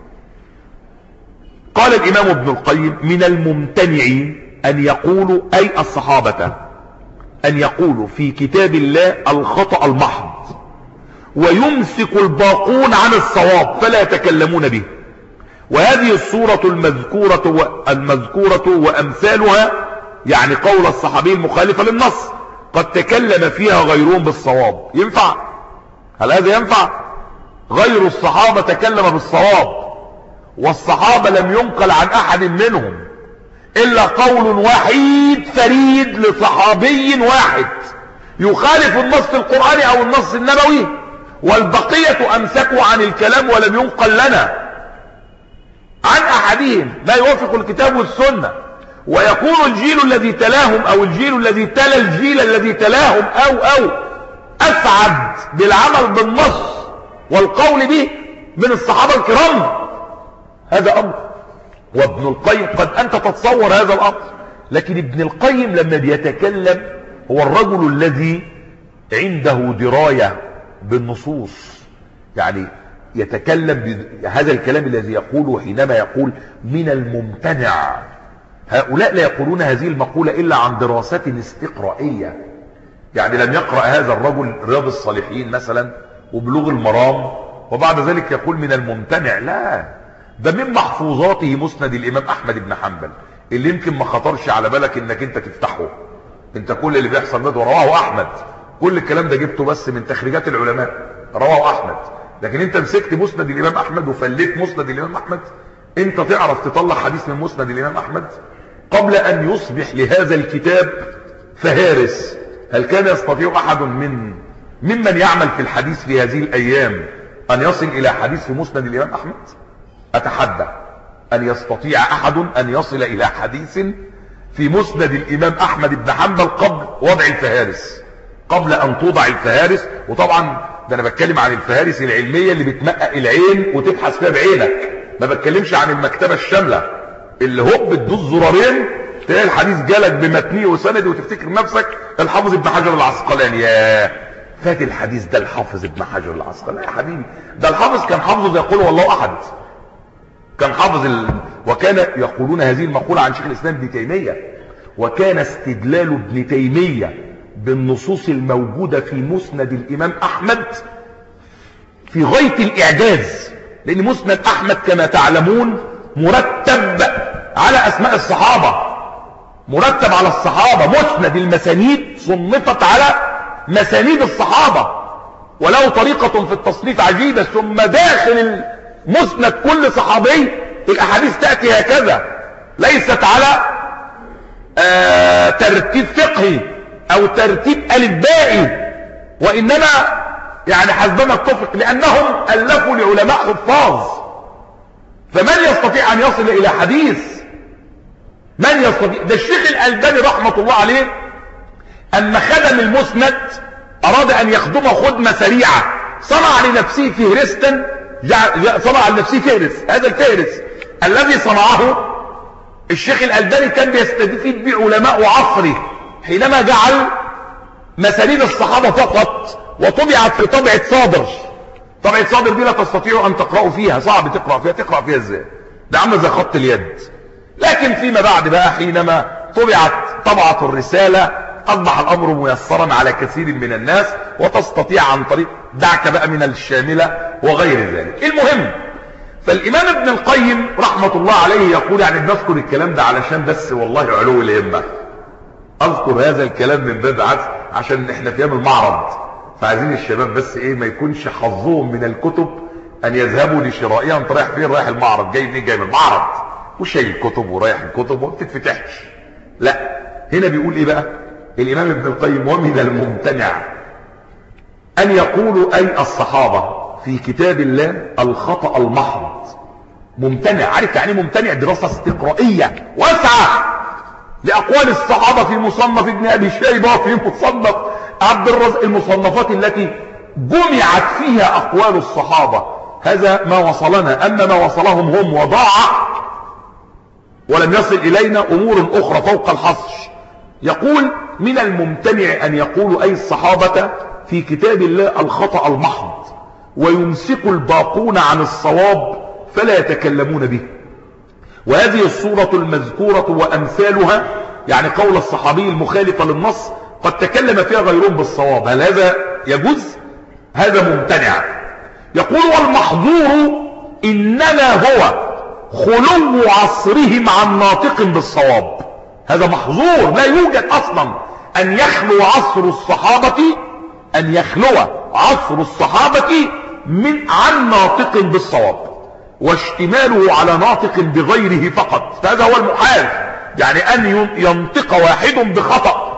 قال الإمام ابن القيم من الممتنع أن يقولوا أي الصحابة أن يقولوا في كتاب الله الخطأ المحض، ويمسك الباقون عن الصواب فلا يتكلمون به. وهذه الصورة المذكورة وأمثالها، يعني قول الصحابي المخالفة للنص، قد تكلم فيها غيرهم بالصواب. ينفع؟ هل هذا ينفع؟ غير الصحابة تكلم بالصواب، والصحابة لم ينقل عن أحد منهم إلا قول وحيد فريد لصحابي واحد يخالف النص القرآني أو النص النبوي، والبقية أمسكوا عن الكلام ولم ينقل لنا عن أحدهم ما يوافق الكتاب والسنة. ويكون الجيل الذي تلاهم أو الجيل الذي تلا الجيل الذي تلاهم أو أسعد بالعمل بالنص والقول به من الصحابة الكرام. هذا أمر، وابن القيم قد أنت تتصور هذا الأمر، لكن ابن القيم لما بيتكلم هو الرجل الذي عنده دراية بالنصوص، يعني يتكلم بهذا الكلام الذي يقوله حينما يقول من الممتنع. هؤلاء لا يقولون هذه المقولة إلا عن دراسات استقرائية، يعني لم يقرأ هذا الرجل رياض الصالحين مثلا وبلوغ المرام وبعد ذلك يقول من الممتنع. لا، ده من محفوظاته مسند الإمام أحمد بن حنبل اللي يمكن ما خطرش على بالك انك انت تفتحه. انت كل اللي بيحصل ده رواه أحمد، كل الكلام ده جبته بس من تخريجات العلماء، رواه أحمد. لكن انت مسكت مسند الإمام أحمد وفليت مسند الإمام أحمد. انت تعرف تطلع حديث من مسند الإمام أحمد قبل أن يصبح لهذا الكتاب فهارس؟ هل كان يستطيع أحد ممن يعمل في الحديث في هذه الأيام أن يصل إلى حديث في مسند الإمام أحمد؟ أتحدى أن يستطيع أحد أن يصل إلى حديث في مسند الإمام أحمد بن حنبل قبل وضع الفهارس، قبل أن توضع الفهارس. وطبعا ده أنا بتكلم عن الفهارس العلمية اللي بتمقق العين وتبحث فيها بعينك، ما بتكلمش عن المكتبة الشاملة اللي هو بتدوس زرارين تلاقي الحديث جالك بمتنيه وسنده وتفتكر نفسك الحافظ ابن حجر العسقلاني. يا فات الحديث ده الحافظ ابن حجر العسقلاني يا حبيبي، ده الحافظ كان حافظه زي يقول والله أحد، كان حافظ وكان يقولون هذه المقولة عن شيخ الإسلام ابن تيمية. وكان استدلال ابن تيمية بالنصوص الموجودة في مسند الإمام أحمد في غاية الإعجاز، لأن مسند أحمد كما تعلمون مرتب على أسماء الصحابة، مرتب على الصحابة. مسند المسانيد صنفت على مسانيد الصحابة، وله طريقة في التصنيف عجيبة. ثم داخل مسند كل صحابي الأحاديث تأتي هكذا، ليست على ترتيب فقهي أو ترتيب ألفبائي، وإنما يعني حسبما اتفق، لأنهم ألفوا لعلماء حفاظ. فمن يستطيع أن يصل إلى حديث؟ من يستطيع؟ ده الشيخ الألباني رحمة الله عليه أما خدم المسند أراد أن يخدمه خدمة سريعة، صنع لنفسه فهرستا، صنع لنفسه فهرس. هذا الفهرس الذي صنعه الشيخ الألباني كان بيستفيد به علماء عصره حينما جعل مسانيد الصحابة فقط، وطبعت في طبعة صادر. طبعة صادر دي لا تستطيع أن تقرأوا فيها، صعب تقرأ فيها ازاي؟ ده عامل زي خط اليد. لكن فيما بعد بقى حينما طبعت طبعة الرسالة أصبح الأمر ميسرا على كثير من الناس، وتستطيع عن طريق دعك بقى من الشاملة وغير ذلك. المهم، فالإمام ابن القيم رحمة الله عليه يقول، يعني بنذكر الكلام ده علشان بس والله علو الهمة، أذكر هذا الكلام من باب عشان احنا في يوم المعرض، فعايزين الشباب بس ايه ما يكونش حظهم من الكتب ان يذهبوا لشرائها. انت رايح فين؟ رايح المعرض. جاي منين؟ جاي من المعرض وشايل الكتب ورايح الكتب وما بتتفتحش. لا، هنا بيقول ايه بقى الامام ابن القيم؟ ومن الممتنع ان يقولوا اي الصحابة في كتاب الله الخطأ المحض. ممتنع، عارف يعني ممتنع؟ دراسة استقرائية واسعة لأقوال الصحابة في مصنف ابن أبي شيبة وفي مصنف عبد الرزاق، المصنفات التي جمعت فيها أقوال الصحابة. هذا ما وصلنا. أما ما وصلهم هم وضاع ولم يصل إلينا أمور أخرى فوق الحصر. يقول من الممتنع أن يقولوا أي الصحابة في كتاب الله الخطأ المحض، ويمسك الباقون عن الصواب فلا يتكلمون به. وهذه الصورة المذكورة وأمثالها، يعني قول الصحابي المخالفة للنص قد تكلم فيها غيرهم بالصواب، هل هذا يجوز؟ هذا ممتنع. يقول والمحظور إنما هو خلو عصرهم عن ناطق بالصواب. هذا محظور، لا يوجد أصلا أن يخلو عصر الصحابة، أن يخلو عصر الصحابة عن ناطق بالصواب، واشتماله على ناطق بغيره فقط، فهذا هو المحال. يعني أن ينطق واحد بخطأ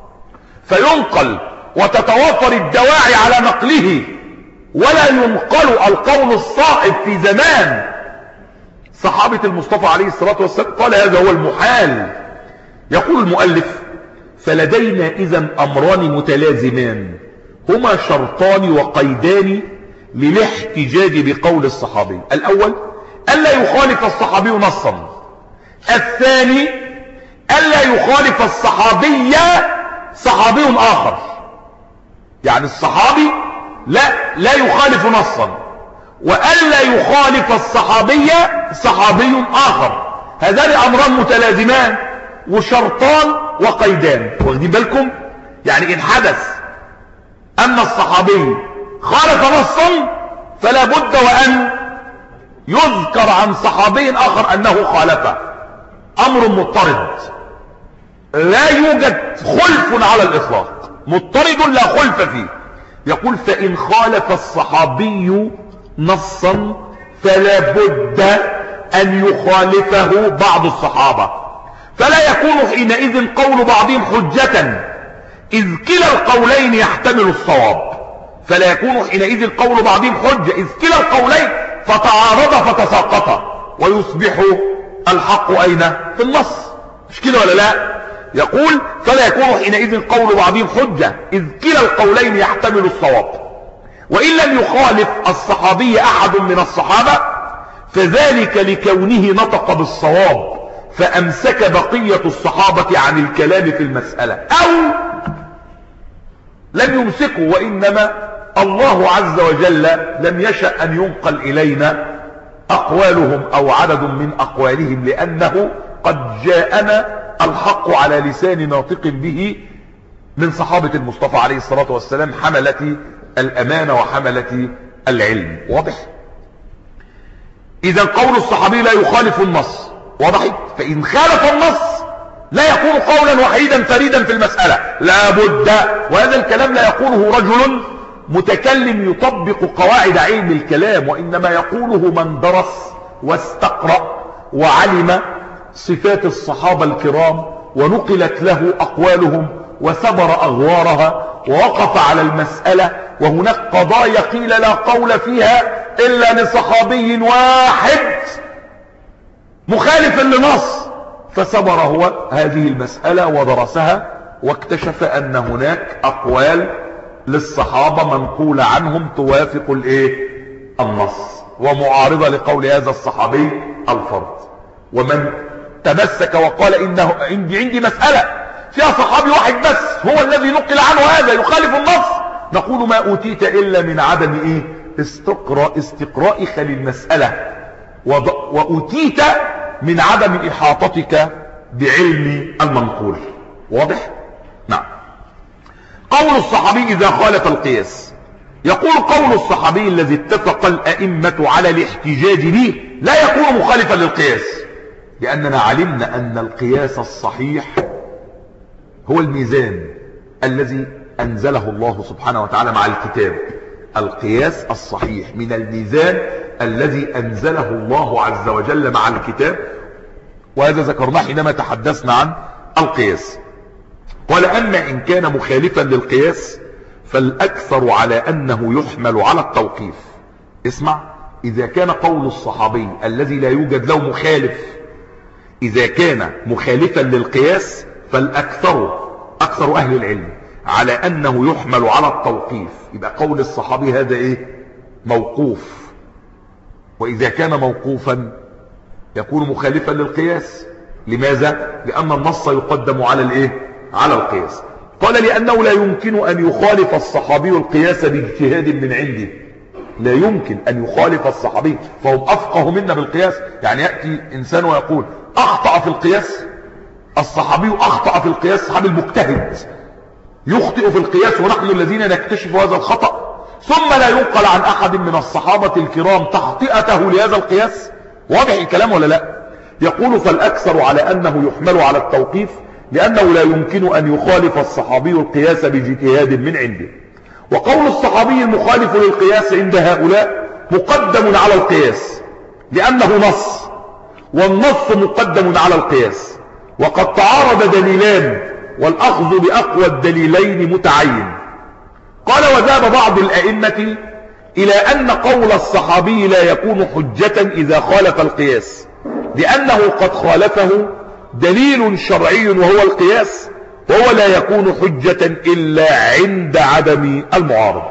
فينقل وتتوافر الدواعي على نقله، ولا ينقل القول الصائب في زمان صحابة المصطفى عليه الصلاة والسلام، قال هذا هو المحال. يقول المؤلف فلدينا إذن أمران متلازمان هما شرطان وقيدان للاحتجاج بقول الصحابي. الأول ألا يخالف الصحابي نصا، الثاني ألا يخالف الصحابي صحابي آخر. يعني الصحابي لا يخالف نصا، وألا يخالف الصحابي صحابي آخر. هذان أمران متلازمان وشرطان وقيدان. واخدين بالكم؟ يعني إن حدث أن الصحابي خالف نصا فلا بد وأن يذكر عن صحابي آخر أنه خالفه. أمر مضطرد لا يوجد خلف على الإطلاق، مضطرد لا خلف فيه. يقول فإن خالف الصحابي نصا فلا بد أن يخالفه بعض الصحابة، فلا يكون حينئذ قول بعضهم حجة إذ كلا القولين يحتمل الصواب. فلا يكون حينئذ قول بعضهم حجة إذ كلا القولين فتعارض فتساقط، ويصبح الحق أين؟ في النص. مش كده ولا لا؟ يقول فلا يكون حينئذ قول بعضهم حجة إذ كلا القولين يحتمل الصواب. وإن لم يخالف الصحابي أحد من الصحابة فذلك لكونه نطق بالصواب فأمسك بقية الصحابة عن الكلام في المسألة، أو لم يمسكوا وإنما الله عز وجل لم يشأ أن ينقل إلينا أقوالهم أو عدد من أقوالهم، لأنه قد جاءنا الحق على لسان ناطق به من صحابة المصطفى عليه الصلاة والسلام حملة الأمانة وحملة العلم. واضح؟ إذا قول الصحابي لا يخالف النص، واضح؟ فإن خالف النص لا يكون قولا وحيدا فريدا في المسألة، لا بد. وهذا الكلام لا يقوله رجل متكلم يطبق قواعد علم الكلام، وإنما يقوله من درس واستقرأ وعلم صفات الصحابة الكرام ونقلت له أقوالهم وسبر أغوارها ووقف على المسألة، وهناك قضايا قيل لا قول فيها إلا لصحابي واحد مخالف لنص، فسبر هو هذه المسألة ودرسها واكتشف أن هناك أقوال للصحابة منقولة عنهم توافق النص ومعارضة لقول هذا الصحابي الفرد. ومن تمسك وقال إنه عندي مسألة فيها صحابي واحد بس هو الذي نقل عنه هذا يخالف النص، نقول ما أوتيت إلا من عدم استقرائك للمسألة، وأوتيت من عدم إحاطتك بعلم المنقول. واضح؟ نعم. قول الصحابي إذا خالف القياس يقول قول الصحابي الذي اتفق الأئمة على الاحتجاج به لا يكون مخالفا للقياس، لأننا علمنا أن القياس الصحيح هو الميزان الذي أنزله الله سبحانه وتعالى مع الكتاب. القياس الصحيح من الميزان الذي أنزله الله عز وجل مع الكتاب، وهذا ذكرناه حينما تحدثنا عن القياس. قال أما إن كان مخالفا للقياس فالأكثر على أنه يحمل على التوقيف. اسمع، إذا كان قول الصحابي الذي لا يوجد له مخالف إذا كان مخالفا للقياس أكثر أهل العلم على أنه يحمل على التوقيف. يبقى قول الصحابي هذا إيه؟ موقوف. وإذا كان موقوفا يكون مخالفا للقياس. لماذا؟ لأن النص يقدم على الإيه؟ على القياس. قال لأنه لا يمكن أن يخالف الصحابي القياس باجتهاد من عنده. لا يمكن أن يخالف الصحابي، فهم أفقه منا بالقياس. يعني يأتي إنسان ويقول أخطأ في القياس، الصحابي أخطأ في القياس، الصحابي المجتهد يخطئ في القياس ونحن الذين نكتشف هذا الخطأ، ثم لا ينقل عن أحد من الصحابة الكرام تخطئته لهذا القياس. واضح الكلام ولا لا؟ يقول فالأكثر على أنه يحمل على التوقيف، لأنه لا يمكن أن يخالف الصحابي القياس باجتهاد من عنده. وقول الصحابي المخالف للقياس عند هؤلاء مقدم على القياس لأنه نص، والنص مقدم على القياس، وقد تعارض دليلان والأخذ بأقوى الدليلين متعين. قال وذهب بعض الأئمة إلى أن قول الصحابي لا يكون حجة إذا خالف القياس، لأنه قد خالفه دليل شرعي وهو القياس، وهو لا يكون حجة إلا عند عدم المعارض.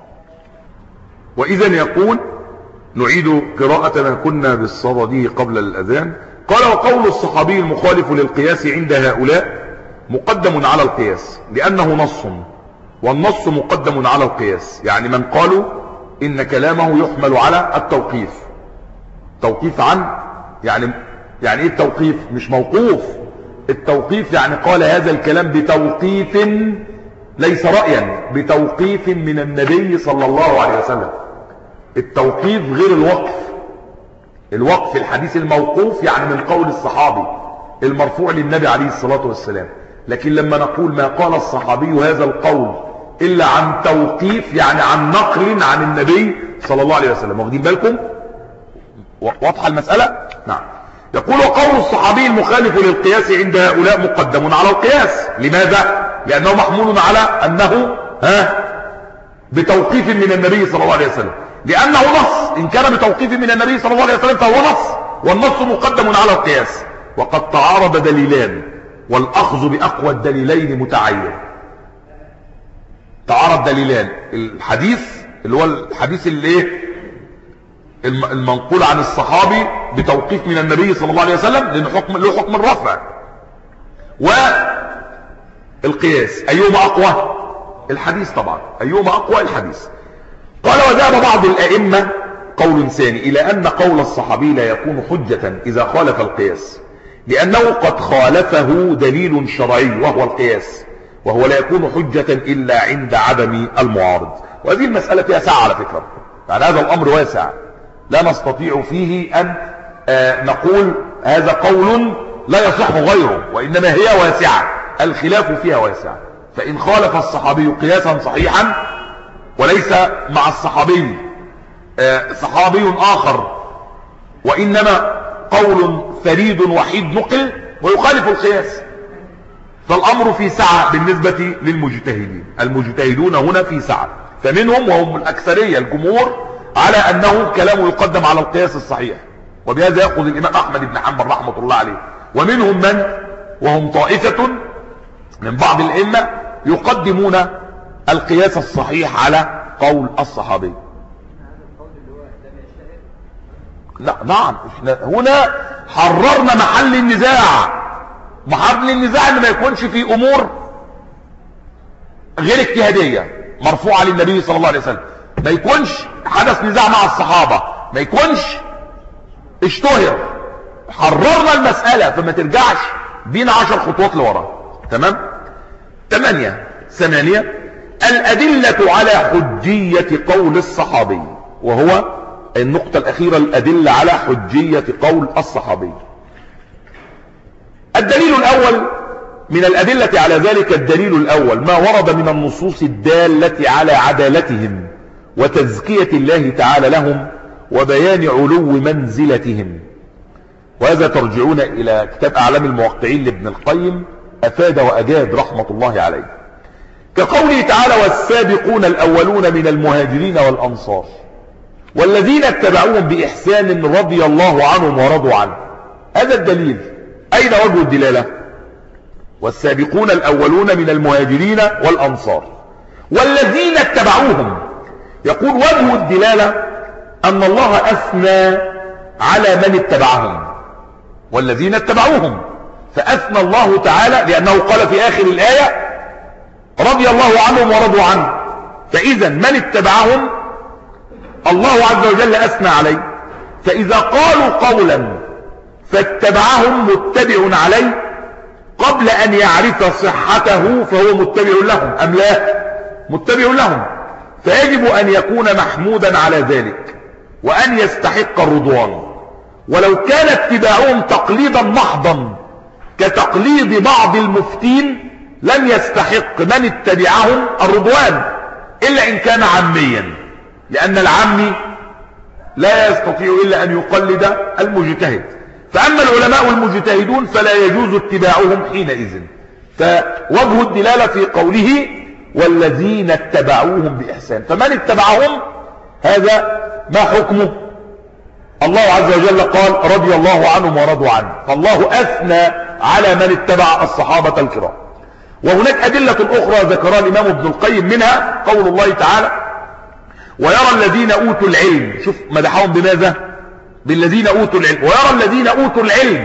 وإذا يقول، نعيد قراءة ما كنا بالصدده قبل الأذان. قال وقول الصحابي المخالف للقياس عند هؤلاء مقدم على القياس لأنه نص، والنص مقدم على القياس. يعني من قالوا إن كلامه يحمل على التوقيف. توقيف عن يعني ايه التوقيف؟ مش موقوف. التوقيف يعني قال هذا الكلام بتوقيف ليس رأيا، بتوقيف من النبي صلى الله عليه وسلم. التوقيف غير الوقف. الوقف الحديث الموقوف يعني من قول الصحابي المرفوع للنبي عليه الصلاة والسلام. لكن لما نقول ما قال الصحابي هذا القول إلا عن توقيف يعني عن نقل عن النبي صلى الله عليه وسلم. واخدين بالكم؟ واضحة المسألة؟ نعم. يقول وقول الصحابي المخالف للقياس عند هؤلاء مقدم على القياس. لماذا؟ لأنه محمول على أنه بتوقيف من النبي صلى الله عليه وسلم، لأنه نص. إن كان بتوقيف من النبي صلى الله عليه وسلم فهو نص، والنص مقدم على القياس. وقد تعارض دليلان والأخذ بأقوى الدليلين متعين. تعارض دليلان، الحديث اللي هو الحديث اللي المنقول عن الصحابي بتوقيف من النبي صلى الله عليه وسلم لأنه له حكم الرفع، والقياس أيهما أقوى؟ الحديث طبعا. أيهما أقوى؟ الحديث. قال وذهب بعض الأئمة قول ثاني إلى أن قول الصحابي لا يكون حجة إذا خالف القياس، لأنه قد خالفه دليل شرعي وهو القياس، وهو لا يكون حجة إلا عند عدم المعارض. وهذه المسألة فيها سعة على فكرة، يعني هذا الأمر واسع لا نستطيع فيه أن نقول هذا قول لا يصح غيره، وإنما هي واسعة، الخلاف فيها واسع. فإن خالف الصحابي قياسا صحيحا وليس مع الصحابي صحابي آخر، وإنما قول فريد وحيد نقل ويخالف القياس، فالأمر في سعة بالنسبة للمجتهدين. المجتهدون هنا في سعة، فمنهم وهم الأكثرية الجمهور على أنه كلامه يقدم على القياس الصحيح، وبهذا يأخذ الإمام أحمد بن حنبل رحمة الله عليه. ومنهم من وهم طائفة من بعض الأئمة يقدمون القياس الصحيح على قول الصحابي. لا نعم، احنا هنا حررنا محل النزاع. محل النزاع ان ما يكونش في امور غير اجتهادية مرفوعة للنبي صلى الله عليه وسلم، ما يكونش حدث نزاع مع الصحابة، ما يكونش اشتهر. حررنا المسألة فما ترجعش بينا 10 خطوات لورا. تمام. 8 ثمانية الأدلة على حجية قول الصحابي، وهو النقطة الأخيرة، الأدلة على حجية قول الصحابي. الدليل الأول من الأدلة على ذلك، الدليل الأول ما ورد من النصوص الدالة على عدالتهم وتزكية الله تعالى لهم وبيان علو منزلتهم، وهذا ترجعون إلى كتاب أعلام الموقعين لابن القيم، أفاد وأجاد رحمة الله عليه، كقوله تعالى: والسابقون الأولون من المهاجرين والأنصار والذين اتبعوهم بإحسان رضي الله عنهم ورضوا عنه. هذا الدليل. أين وجه الدلالة؟ والسابقون الأولون من المهاجرين والأنصار والذين اتبعوهم. يقول وجه الدلالة أن الله أثنى على من اتبعهم والذين اتبعوهم، فأثنى الله تعالى لأنه قال في آخر الآية: رضي الله عنهم ورضوا عنه. فإذا من اتبعهم الله عز وجل أثنى عليه، فإذا قالوا قولا فاتبعهم متبع عليه قبل أن يعرف صحته فهو متبع لهم أم لا؟ متبع لهم، فيجب أن يكون محمودا على ذلك وأن يستحق الرضوان. ولو كان اتباعهم تقليدا محضا كتقليد بعض المفتين لم يستحق من اتبعهم الرضوان إلا إن كان عاميا، لأن العامي لا يستطيع إلا أن يقلد المجتهد. فأما العلماء المجتهدون فلا يجوز اتباعهم حينئذ. فوجه الدلالة في قوله: والذين اتبعوهم بإحسان، فمن اتبعهم هذا ما حكمه؟ الله عز وجل قال: رضي الله عنهم ورضوا عنه، فالله أثنى على من اتبع الصحابة الكرام. وهناك أدلة أخرى ذكرها الإمام ابن القيم، منها قول الله تعالى: ويرى الذين أوتوا العلم. شوف مدحهم بماذا؟ بالذين أوتوا العلم. ويرى الذين أوتوا العلم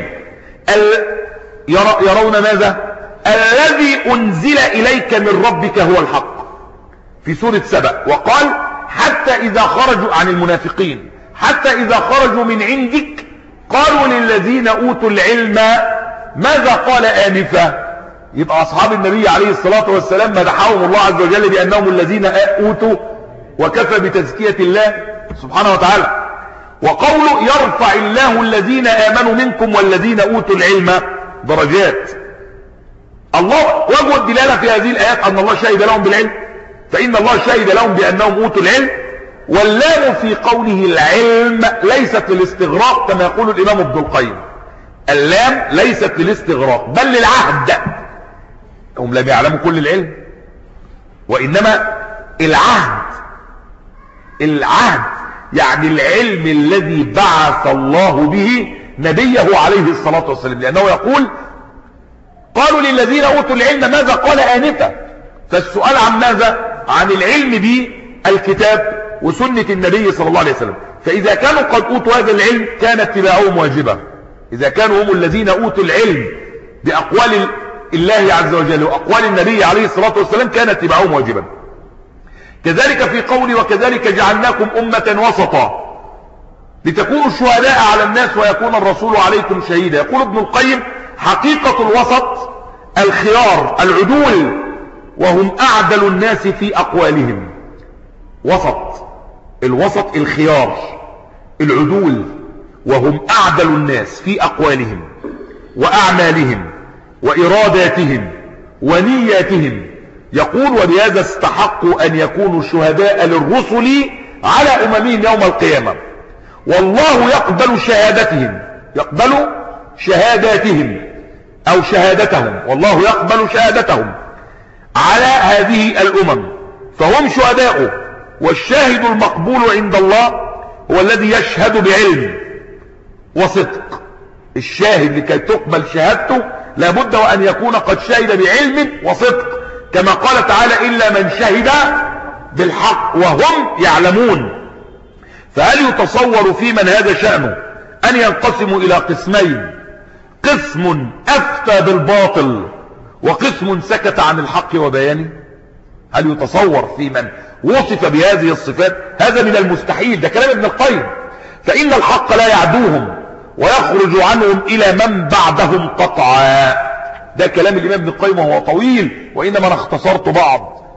يرون ماذا؟ الذي أنزل إليك من ربك هو الحق، في سورة سبأ. وقال: حتى إذا خرجوا عن المنافقين، حتى إذا خرجوا من عندك قالوا للذين أوتوا العلم ماذا قال آنفا. يبقى أصحاب النبي عليه الصلاة والسلام مدحهم الله عز وجل بأنهم الذين أوتوا، وكفى بتزكية الله سبحانه وتعالى. وقوله: يرفع الله الذين آمنوا منكم والذين أوتوا العلم درجات. الله وجه الدلالة في هذه الآيات أن الله شهد لهم بالعلم، فإن الله شهد لهم بأنهم أوتوا العلم. واللام في قوله العلم ليست للاستغراق كما يقول الإمام ابن القيم، اللام ليست للاستغراق بل للعهد. هم لم يعلموا كل العلم، وإنما العهد يعني العلم الذي بعث الله به نبيه عليه الصلاة والسلام، لأنه يقول: قالوا للذين أوتوا العلم ماذا قال آنفا. فالسؤال عن ماذا؟ عن العلم بالكتاب وسنة النبي صلى الله عليه وسلم. فإذا كانوا قد أوتوا هذا العلم كان اتباعهم واجبا. إذا كانوا هم الذين أوتوا العلم بأقوال الله عز وجل وأقوال النبي عليه الصلاة والسلام كان اتباعهم واجبا. كذلك في قوله: وكذلك جعلناكم أمة وسطا لتكونوا شهداء على الناس ويكون الرسول عليكم شهيدا. يقول ابن القيم: حقيقة الوسط الخيار العدول، وهم أعدل الناس في أقوالهم. الوسط الخيار العدول، وهم أعدل الناس في أقوالهم وأعمالهم وإراداتهم ونياتهم. يقول: ولهذا استحقوا أن يكونوا شهداء للرسل على أممهم يوم القيامة، والله يقبل شهاداتهم أو شهادتهم، والله يقبل شهادتهم على هذه الأمم، فهم شهداء. والشاهد المقبول عند الله هو الذي يشهد بعلم وصدق. الشاهد لكي تقبل شهادته لابد وأن يكون قد شهد بعلم وصدق، كما قال تعالى: إلا من شهد بالحق وهم يعلمون. فهل يتصور في من هذا شأنه أن ينقسموا إلى قسمين: قسم أفتى بالباطل وقسم سكت عن الحق وبيانه؟ هل يتصور في من وصف بهذه الصفات؟ هذا من المستحيل. ده كلام ابن القيم. فإن الحق لا يعدوهم ويخرج عنهم إلى من بعدهم قطعا. ده كلام الإمام ابن القيم وهو طويل، وإنما أنا اختصرت بعض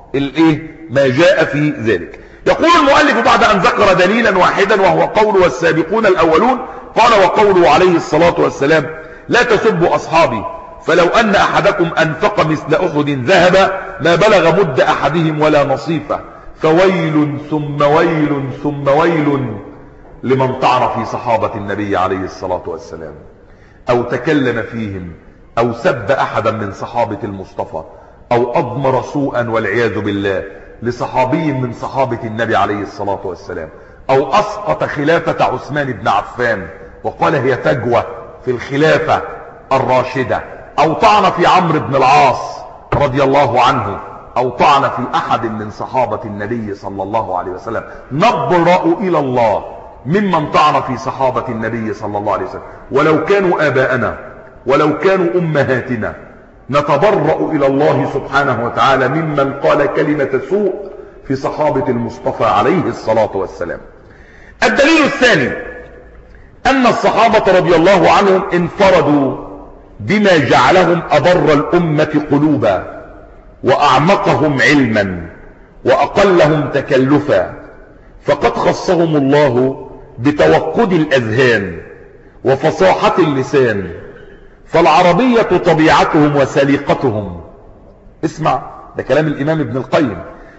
ما جاء في ذلك. يقول المؤلف بعد أن ذكر دليلا واحدا وهو قول والسابقون الأولون، قال وقوله عليه الصلاة والسلام لا تسبوا أصحابي فلو أن أحدكم أنفق مثل أحد ذهب ما بلغ مد أحدهم ولا نصيفه فويل ثم ويل ثم ويل لمن طعن في صحابة النبي عليه الصلاة والسلام أو تكلم فيهم أو سب أحدا من صحابة المصطفى أو أضمر سوءا والعياذ بالله لصحابي من صحابة النبي عليه الصلاة والسلام أو أسقط خلافة عثمان بن عفان وقال هي فجوة في الخلافة الراشدة أو طعن في عمرو بن العاص رضي الله عنه أو طعن في أحد من صحابة النبي صلى الله عليه وسلم، نبرأ إلى الله ممن طعن في صحابة النبي صلى الله عليه وسلم ولو كانوا آباءنا ولو كانوا أمهاتنا، نتبرأ إلى الله سبحانه وتعالى ممن قال كلمة سوء في صحابة المصطفى عليه الصلاة والسلام. الدليل الثاني أن الصحابة رضي الله عنهم انفردوا بما جعلهم أبر الأمة قلوبا وأعمقهم علما وأقلهم تكلفا، فقد خصهم الله بتوقد الأذهان وفصاحة اللسان، فالعربية طبيعتهم وسليقتهم. اسمع، ده كلام الإمام ابن القيم.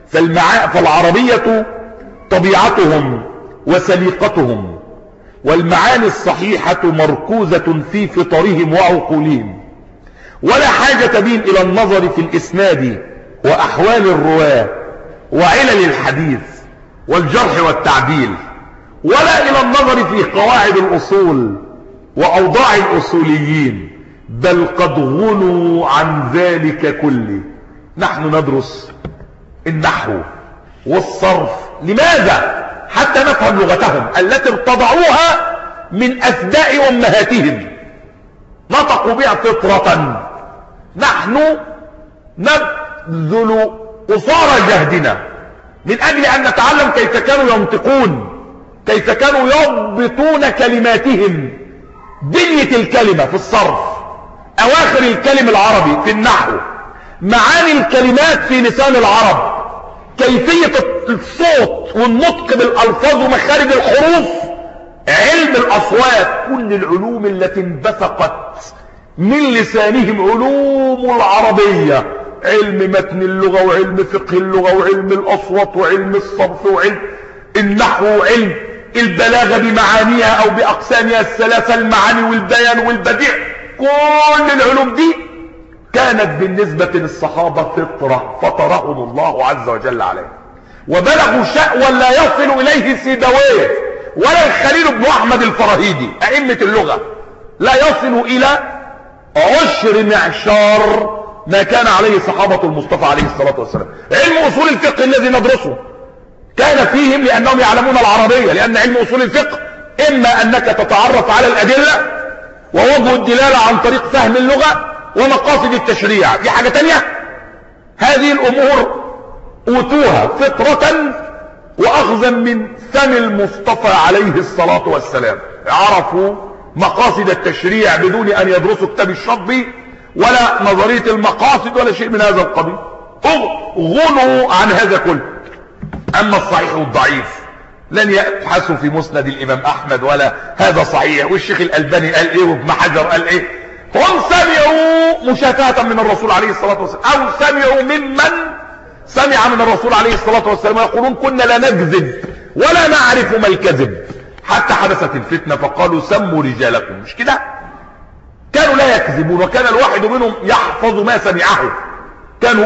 فالعربية طبيعتهم وسليقتهم والمعاني الصحيحة مركوزة في فطرهم وعقولهم، ولا حاجة بهم إلى النظر في الإسناد وأحوال الرواة وعلل الحديث والجرح والتعديل، ولا إلى النظر في قواعد الأصول وأوضاع الأصوليين، بل قد غنوا عن ذلك كله. نحن ندرس النحو والصرف، لماذا؟ حتى نفهم لغتهم التي ارتضعوها من أثداء أمهاتهم، نطقوا بها فطرة. نحن نبذل قصارى جهدنا من أجل أن نتعلم كيف كانوا ينطقون، كيف كانوا يضبطون كلماتهم، بنية الكلمة في الصرف، أواخر الكلم العربي في النحو، معاني الكلمات في لسان العرب، كيفية الصوت والنطق بالألفاظ ومخارج الحروف، علم الأصوات، كل العلوم التي انبثقت من لسانهم، علوم العربية، علم متن اللغة وعلم فقه اللغة وعلم الأصوات وعلم الصرف وعلم النحو وعلم البلاغة بمعانيها أو بأقسامها الثلاثة، المعاني والبيان والبديع، كل العلوم دي كانت بالنسبة للصحابة فطرة فطرهم الله عز وجل عليه، وبلغوا شأوا لا يصل إليه سيبويه ولا الخليل بن أحمد الفراهيدي أئمة اللغة، لا يصل إلى 10 معشار ما كان عليه صحابة المصطفى عليه الصلاة والسلام. علم أصول الفقه الذي ندرسه كان فيهم لأنهم يعلمون العربية، لأن علم أصول الفقه إما أنك تتعرف على الأدلة ووجه الدلالة عن طريق فهم اللغة ومقاصد التشريع، دي حاجة تانية. هذه الأمور أوتوها فطرة وأخذا من فم المصطفى عليه الصلاة والسلام، عرفوا مقاصد التشريع بدون أن يدرسوا كتاب الشطبي ولا نظرية المقاصد ولا شيء من هذا القبيل، غنوا عن هذا كله. أما الصحيح والضعيف لن يبحثوا في مسند الإمام أحمد ولا هذا صحيح والشيخ الألباني قال إيه وابن حجر قال إيه، هم سمعوا مشافهة من الرسول عليه الصلاة والسلام أو سمعوا ممن سمع من الرسول عليه الصلاة والسلام يقولون كنا لا نكذب ولا نعرف ما الكذب، حتى حدثت الفتنة فقالوا سموا رجالكم، مش كده؟ كانوا لا يكذبون، وكان الواحد منهم يحفظ ما سمعه، كانوا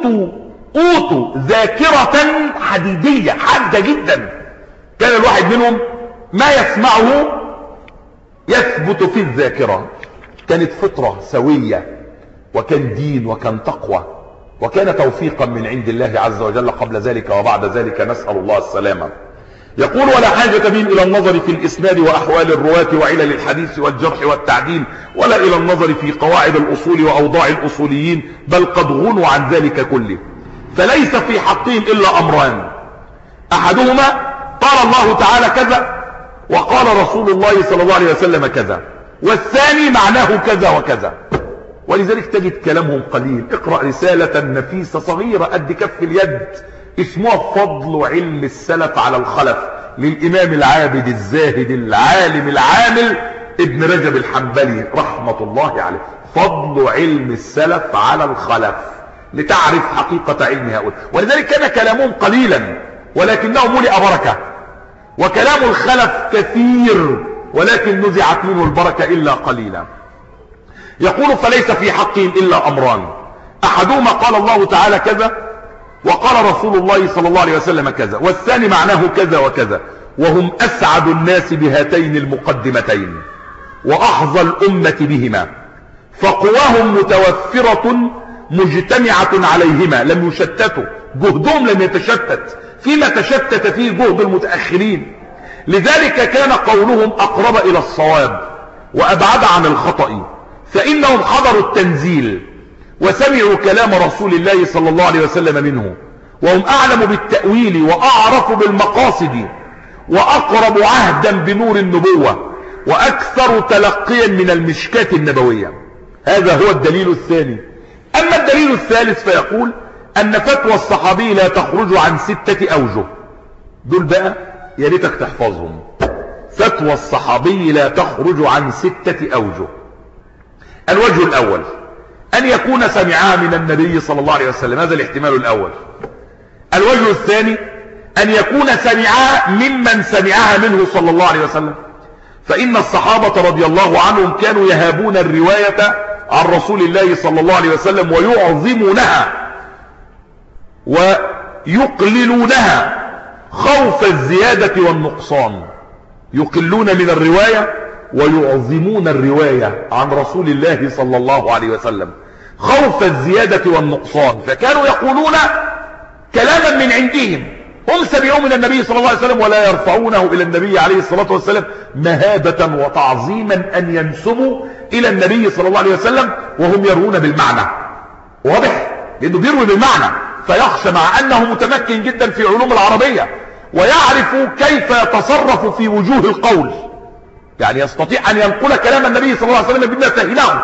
أوتوا ذاكرة حديدية حادة جدا، كان الواحد منهم ما يسمعه يثبت في الذاكرة، كانت فطرة سوية، وكان دين وكان تقوى، وكان توفيقا من عند الله عز وجل قبل ذلك وبعد ذلك، نسأل الله السلامة. يقول ولا حاجة بهم إلى النظر في الإسناد وأحوال الرواة وعلل الحديث والجرح والتعديل، ولا إلى النظر في قواعد الأصول وأوضاع الأصوليين، بل قد غنوا عن ذلك كله. فليس في حقهم إلا أمران، أحدهما قال الله تعالى كذا وقال رسول الله صلى الله عليه وسلم كذا، والثاني معناه كذا وكذا، ولذلك تجد كلامهم قليل. اقرأ رسالة نفيسة صغيرة قد كف اليد اسمها فضل علم السلف على الخلف للإمام العابد الزاهد العالم العامل ابن رجب الحنبلي رحمة الله عليه. فضل علم السلف على الخلف لتعرف حقيقة علم هؤلاء. ولذلك كان كلامهم قليلا ولكنه ملئ بركة، وكلام الخلف كثير ولكن نزعت منه البركة إلا قليلا. يقول فليس في حقهم إلا أمران، أحدهما قال الله تعالى كذا وقال رسول الله صلى الله عليه وسلم كذا، والثاني معناه كذا وكذا، وهم أسعد الناس بهاتين المقدمتين وأحظى الأمة بهما، فقواهم متوفرة مجتمعة عليهما لم يشتتوا، جهدهم لم يتشتت فيما تشتت فيه جهد المتأخرين. لذلك كان قولهم أقرب إلى الصواب وأبعد عن الخطأ، فإنهم حضروا التنزيل وسمعوا كلام رسول الله صلى الله عليه وسلم منه، وهم أعلم بالتأويل وأعرف بالمقاصد وأقرب عهدا بنور النبوة وأكثر تلقيا من المشكاة النبوية. هذا هو الدليل الثاني. أما الدليل الثالث فيقول أن فتوى الصحابي لا تخرج عن 6 أوجه. دول بقى يا ريتك تحفظهم. فتوى الصحابي لا تخرج عن 6 أوجه. الوجه الأول أن يكون سمعها من النبي صلى الله عليه وسلم، هذا الاحتمال الأول. الوجه الثاني أن يكون سمعها ممن سمعها منه صلى الله عليه وسلم، فإن الصحابة رضي الله عنهم كانوا يهابون الرواية عن رسول الله صلى الله عليه وسلم ويعظمونها ويقللونها خوف الزيادة والنقصان. يقلون من الرواية ويعظمون الرواية عن رسول الله صلى الله عليه وسلم خوف الزيادة والنقصان، فكانوا يقولون كلاما من عندهم هم سمعوا من النبي صلى الله عليه وسلم ولا يرفعونه إلى النبي عليه الصلاة والسلام مهابة وتعظيما أن ينسبوا إلى النبي صلى الله عليه وسلم وهم يروون بالمعنى. واضح؟ لأنه بيروي بالمعنى فيخشى، مع أنه متمكن جدا في علوم العربية ويعرف كيف يتصرف في وجوه القول، يعني يستطيع أن ينقل كلام النبي صلى الله عليه وسلم بما فهمه،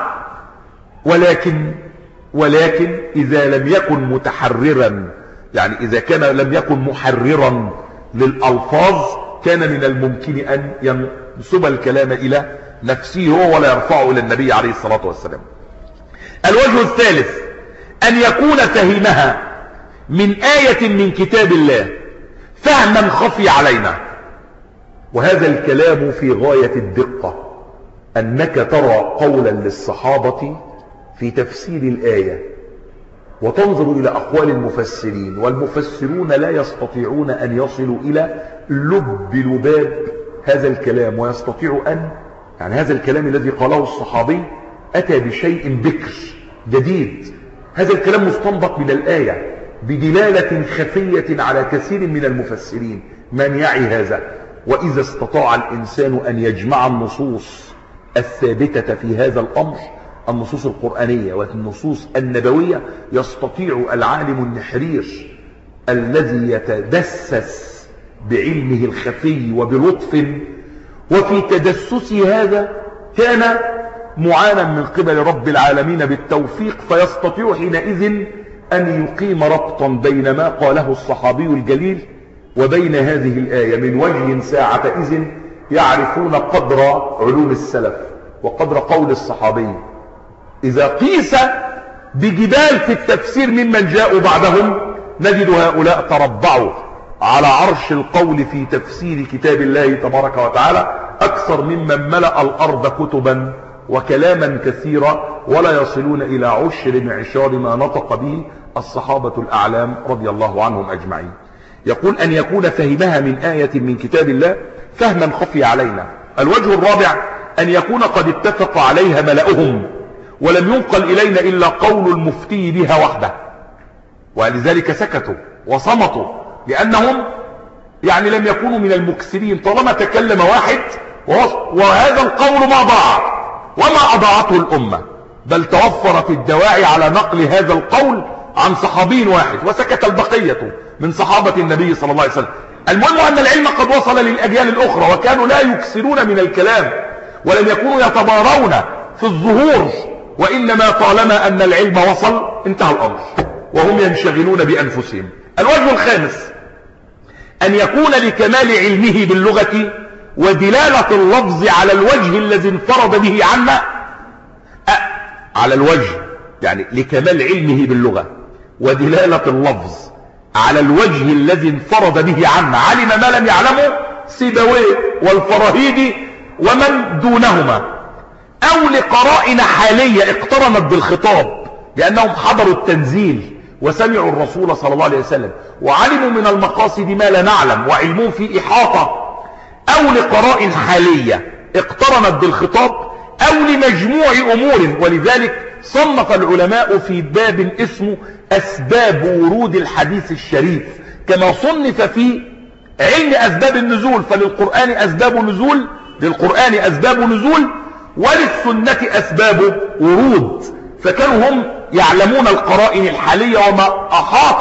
ولكن إذا لم يكن متحررا، يعني إذا كان لم يكن محررا للألفاظ كان من الممكن أن ينسب الكلام إلى نفسه هو ولا يرفعه إلى النبي عليه الصلاة والسلام. الوجه الثالث أن يكون فهمها من آية من كتاب الله فهما خفي علينا، وهذا الكلام في غاية الدقة، أنك ترى قولا للصحابة في تفسير الآية وتنظر إلى أقوال المفسرين، والمفسرون لا يستطيعون أن يصلوا إلى لباب هذا الكلام، ويستطيع أن يعني هذا الكلام الذي قاله الصحابي أتى بشيء بكر جديد، هذا الكلام مستنبط من الآية بدلالة خفية على كثير من المفسرين. من يعي هذا؟ وإذا استطاع الإنسان أن يجمع النصوص الثابتة في هذا الأمر، النصوص القرآنية والنصوص النبوية، يستطيع العالم النحرير الذي يتدسس بعلمه الخفي وبلطف، وفي تدسسه هذا كان معانا من قبل رب العالمين بالتوفيق، فيستطيع حينئذ أن يقيم ربطا بين ما قاله الصحابي الجليل وبين هذه الآية من وجه ساعة إذن يعرفون قدر علوم السلف وقدر قول الصحابي. إذا قيس بجبال في التفسير ممن جاءوا بعدهم نجد هؤلاء تربعوا على عرش القول في تفسير كتاب الله تبارك وتعالى أكثر ممن ملأ الأرض كتبا وكلاما كثيرا، ولا يصلون إلى عشر معشار ما نطق به الصحابة الأعلام رضي الله عنهم أجمعين. يقول أن يكون فهمها من آية من كتاب الله فهما خفي علينا. الوجه الرابع أن يكون قد اتفق عليها ملأهم ولم ينقل إلينا إلا قول المفتي بها وحده، ولذلك سكتوا وصمتوا، لأنهم يعني لم يكونوا من المكثرين. طالما تكلم واحد وهذا القول ما ضاع وما أضاعته الأمة، بل توفرت الدواعي على نقل هذا القول عن صحابي واحد وسكت البقية من صحابة النبي صلى الله عليه وسلم. المهم أن العلم قد وصل للأجيال الأخرى وكانوا لا يكثرون من الكلام ولم يكونوا يتبارون في الظهور وإنما طالما أن العلم وصل انتهى الأمر، وهم ينشغلون بأنفسهم. الوجه الخامس أن يكون لكمال علمه باللغة ودلالة اللفظ على الوجه الذي انفرد به عنا، على الوجه يعني لكمال علمه باللغة ودلالة اللفظ على الوجه الذي انفرد به عنا، علم ما لم يعلمه سيبويه والفراهيدي ومن دونهما، أو لقرائن حالية اقترنت بالخطاب لأنهم حضروا التنزيل وسمعوا الرسول صلى الله عليه وسلم وعلموا من المقاصد ما لا نعلم وعلموا في إحاطة، أو لقرائن حالية اقترنت بالخطاب، أو لمجموع أمور. ولذلك صنف العلماء في باب اسمه أسباب ورود الحديث الشريف، كما صنف في علم أسباب النزول، فللقرآن أسباب نزول، للقرآن أسباب نزول وللسنة أسباب ورود، فكانوا هم يعلمون القرائن الحالية وما أحاط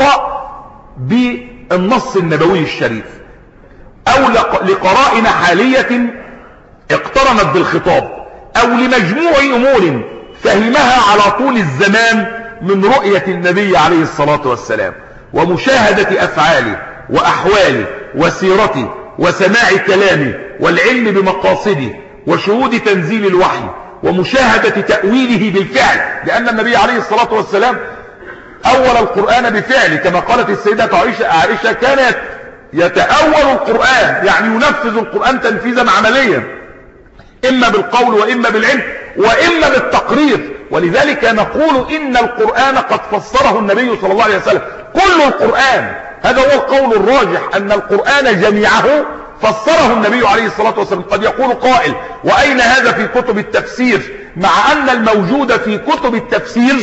بالنص النبوي الشريف، أو لقرائن حالية اقترنت بالخطاب، أو لمجموع أمور فهمها على طول الزمان من رؤية النبي عليه الصلاة والسلام ومشاهدة أفعاله وأحواله وسيرته وسماع كلامه والعلم بمقاصده وشهود تنزيل الوحي ومشاهدة تأويله بالفعل، لأن النبي عليه الصلاة والسلام أول القرآن بفعله، كما قالت السيدة عائشة كان يتأول القرآن، يعني ينفذ القرآن تنفيذا عمليا، إما بالقول وإما بالعلم وإما بالتقرير. ولذلك نقول إن القرآن قد فسره النبي صلى الله عليه وسلم، كل القرآن، هذا هو القول الراجح، أن القرآن جميعه فسره النبي عليه الصلاة والسلام. قد يقول قائل وأين هذا في كتب التفسير، مع أن الموجود في كتب التفسير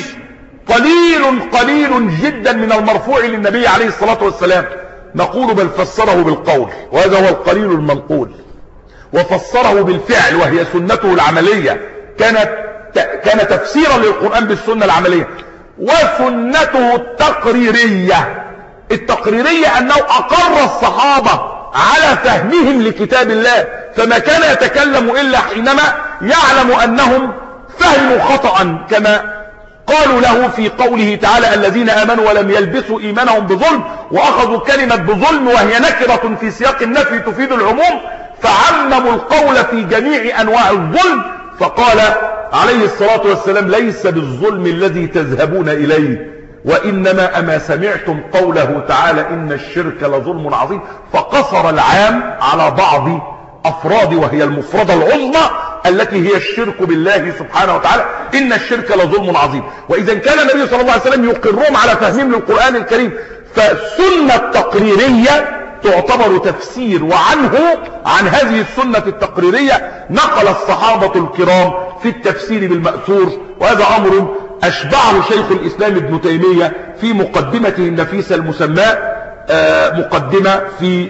قليل جدا من المرفوع للنبي عليه الصلاة والسلام. نقول بل فسره بالقول، وهذا هو القليل المنقول، وفسره بالفعل وهي سنته العملية، كان تفسيرا للقرآن بالسنة العملية. وسنته التقريرية أنه أقر الصحابة على فهمهم لكتاب الله، فما كان يتكلم إلا حينما يعلم أنهم فهموا خطأ، كما قالوا له في قوله تعالى الذين آمنوا ولم يلبسوا إيمانهم بظلم، وأخذوا كلمة بظلم وهي نكرة في سياق النفي تفيد العموم، فعمموا القول في جميع أنواع الظلم، فقال عليه الصلاة والسلام ليس بالظلم الذي تذهبون إليه، وإنما أما سمعتم قوله تعالى إن الشرك لظلم عظيم، فقصر العام على بعض أفراد وهي المفردة العظمى التي هي الشرك بالله سبحانه وتعالى، إن الشرك لظلم عظيم. وإذا كان النبي صلى الله عليه وسلم يقرهم على فهمهم للقرآن الكريم، فالسنة التقريرية تعتبر تفسير، عن هذه السنة التقريرية نقل الصحابة الكرام في التفسير بالمأثور، وهذا أمر أشبعه شيخ الإسلام ابن تيمية في مقدمته النفيسة المسماة مقدمة في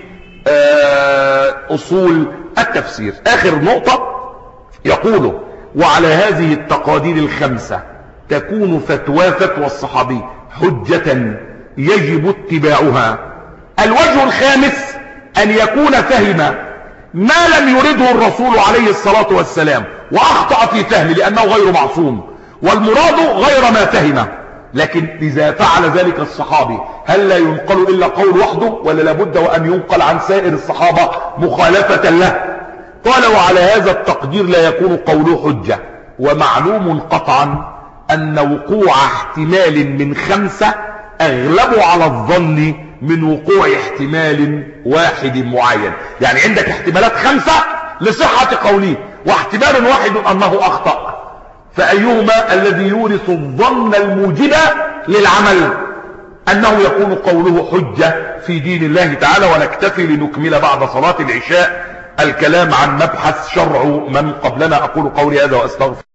أصول التفسير. آخر نقطة يقول وعلى هذه التقادير الخمسة تكون فتوى الصحابي حجة يجب اتباعها. الوجه الخامس أن يكون فهم ما لم يرده الرسول عليه الصلاة والسلام وأخطأ في فهمه لأنه غير معصوم، والمراد غير ما فهمه. لكن إذا فعل ذلك الصحابي هل لا ينقل إلا قول وحده، ولا لابد وأن ينقل عن سائر الصحابة مخالفة له؟ قال وعلى هذا التقدير لا يكون قوله حجة. ومعلوم قطعا أن وقوع احتمال من 5 أغلب على الظن من وقوع احتمال واحد معين. يعني عندك احتمالات 5 لصحة قوله، واحتمال واحد أنه أخطأ، فأيهما الذي يورث الظن الموجب للعمل؟ أنه يكون قوله حجة في دين الله تعالى. ونكتفي لنكمل بعد صلاة العشاء الكلام عن مبحث شرع من قبلنا. أقول قولي هذا وأستغفر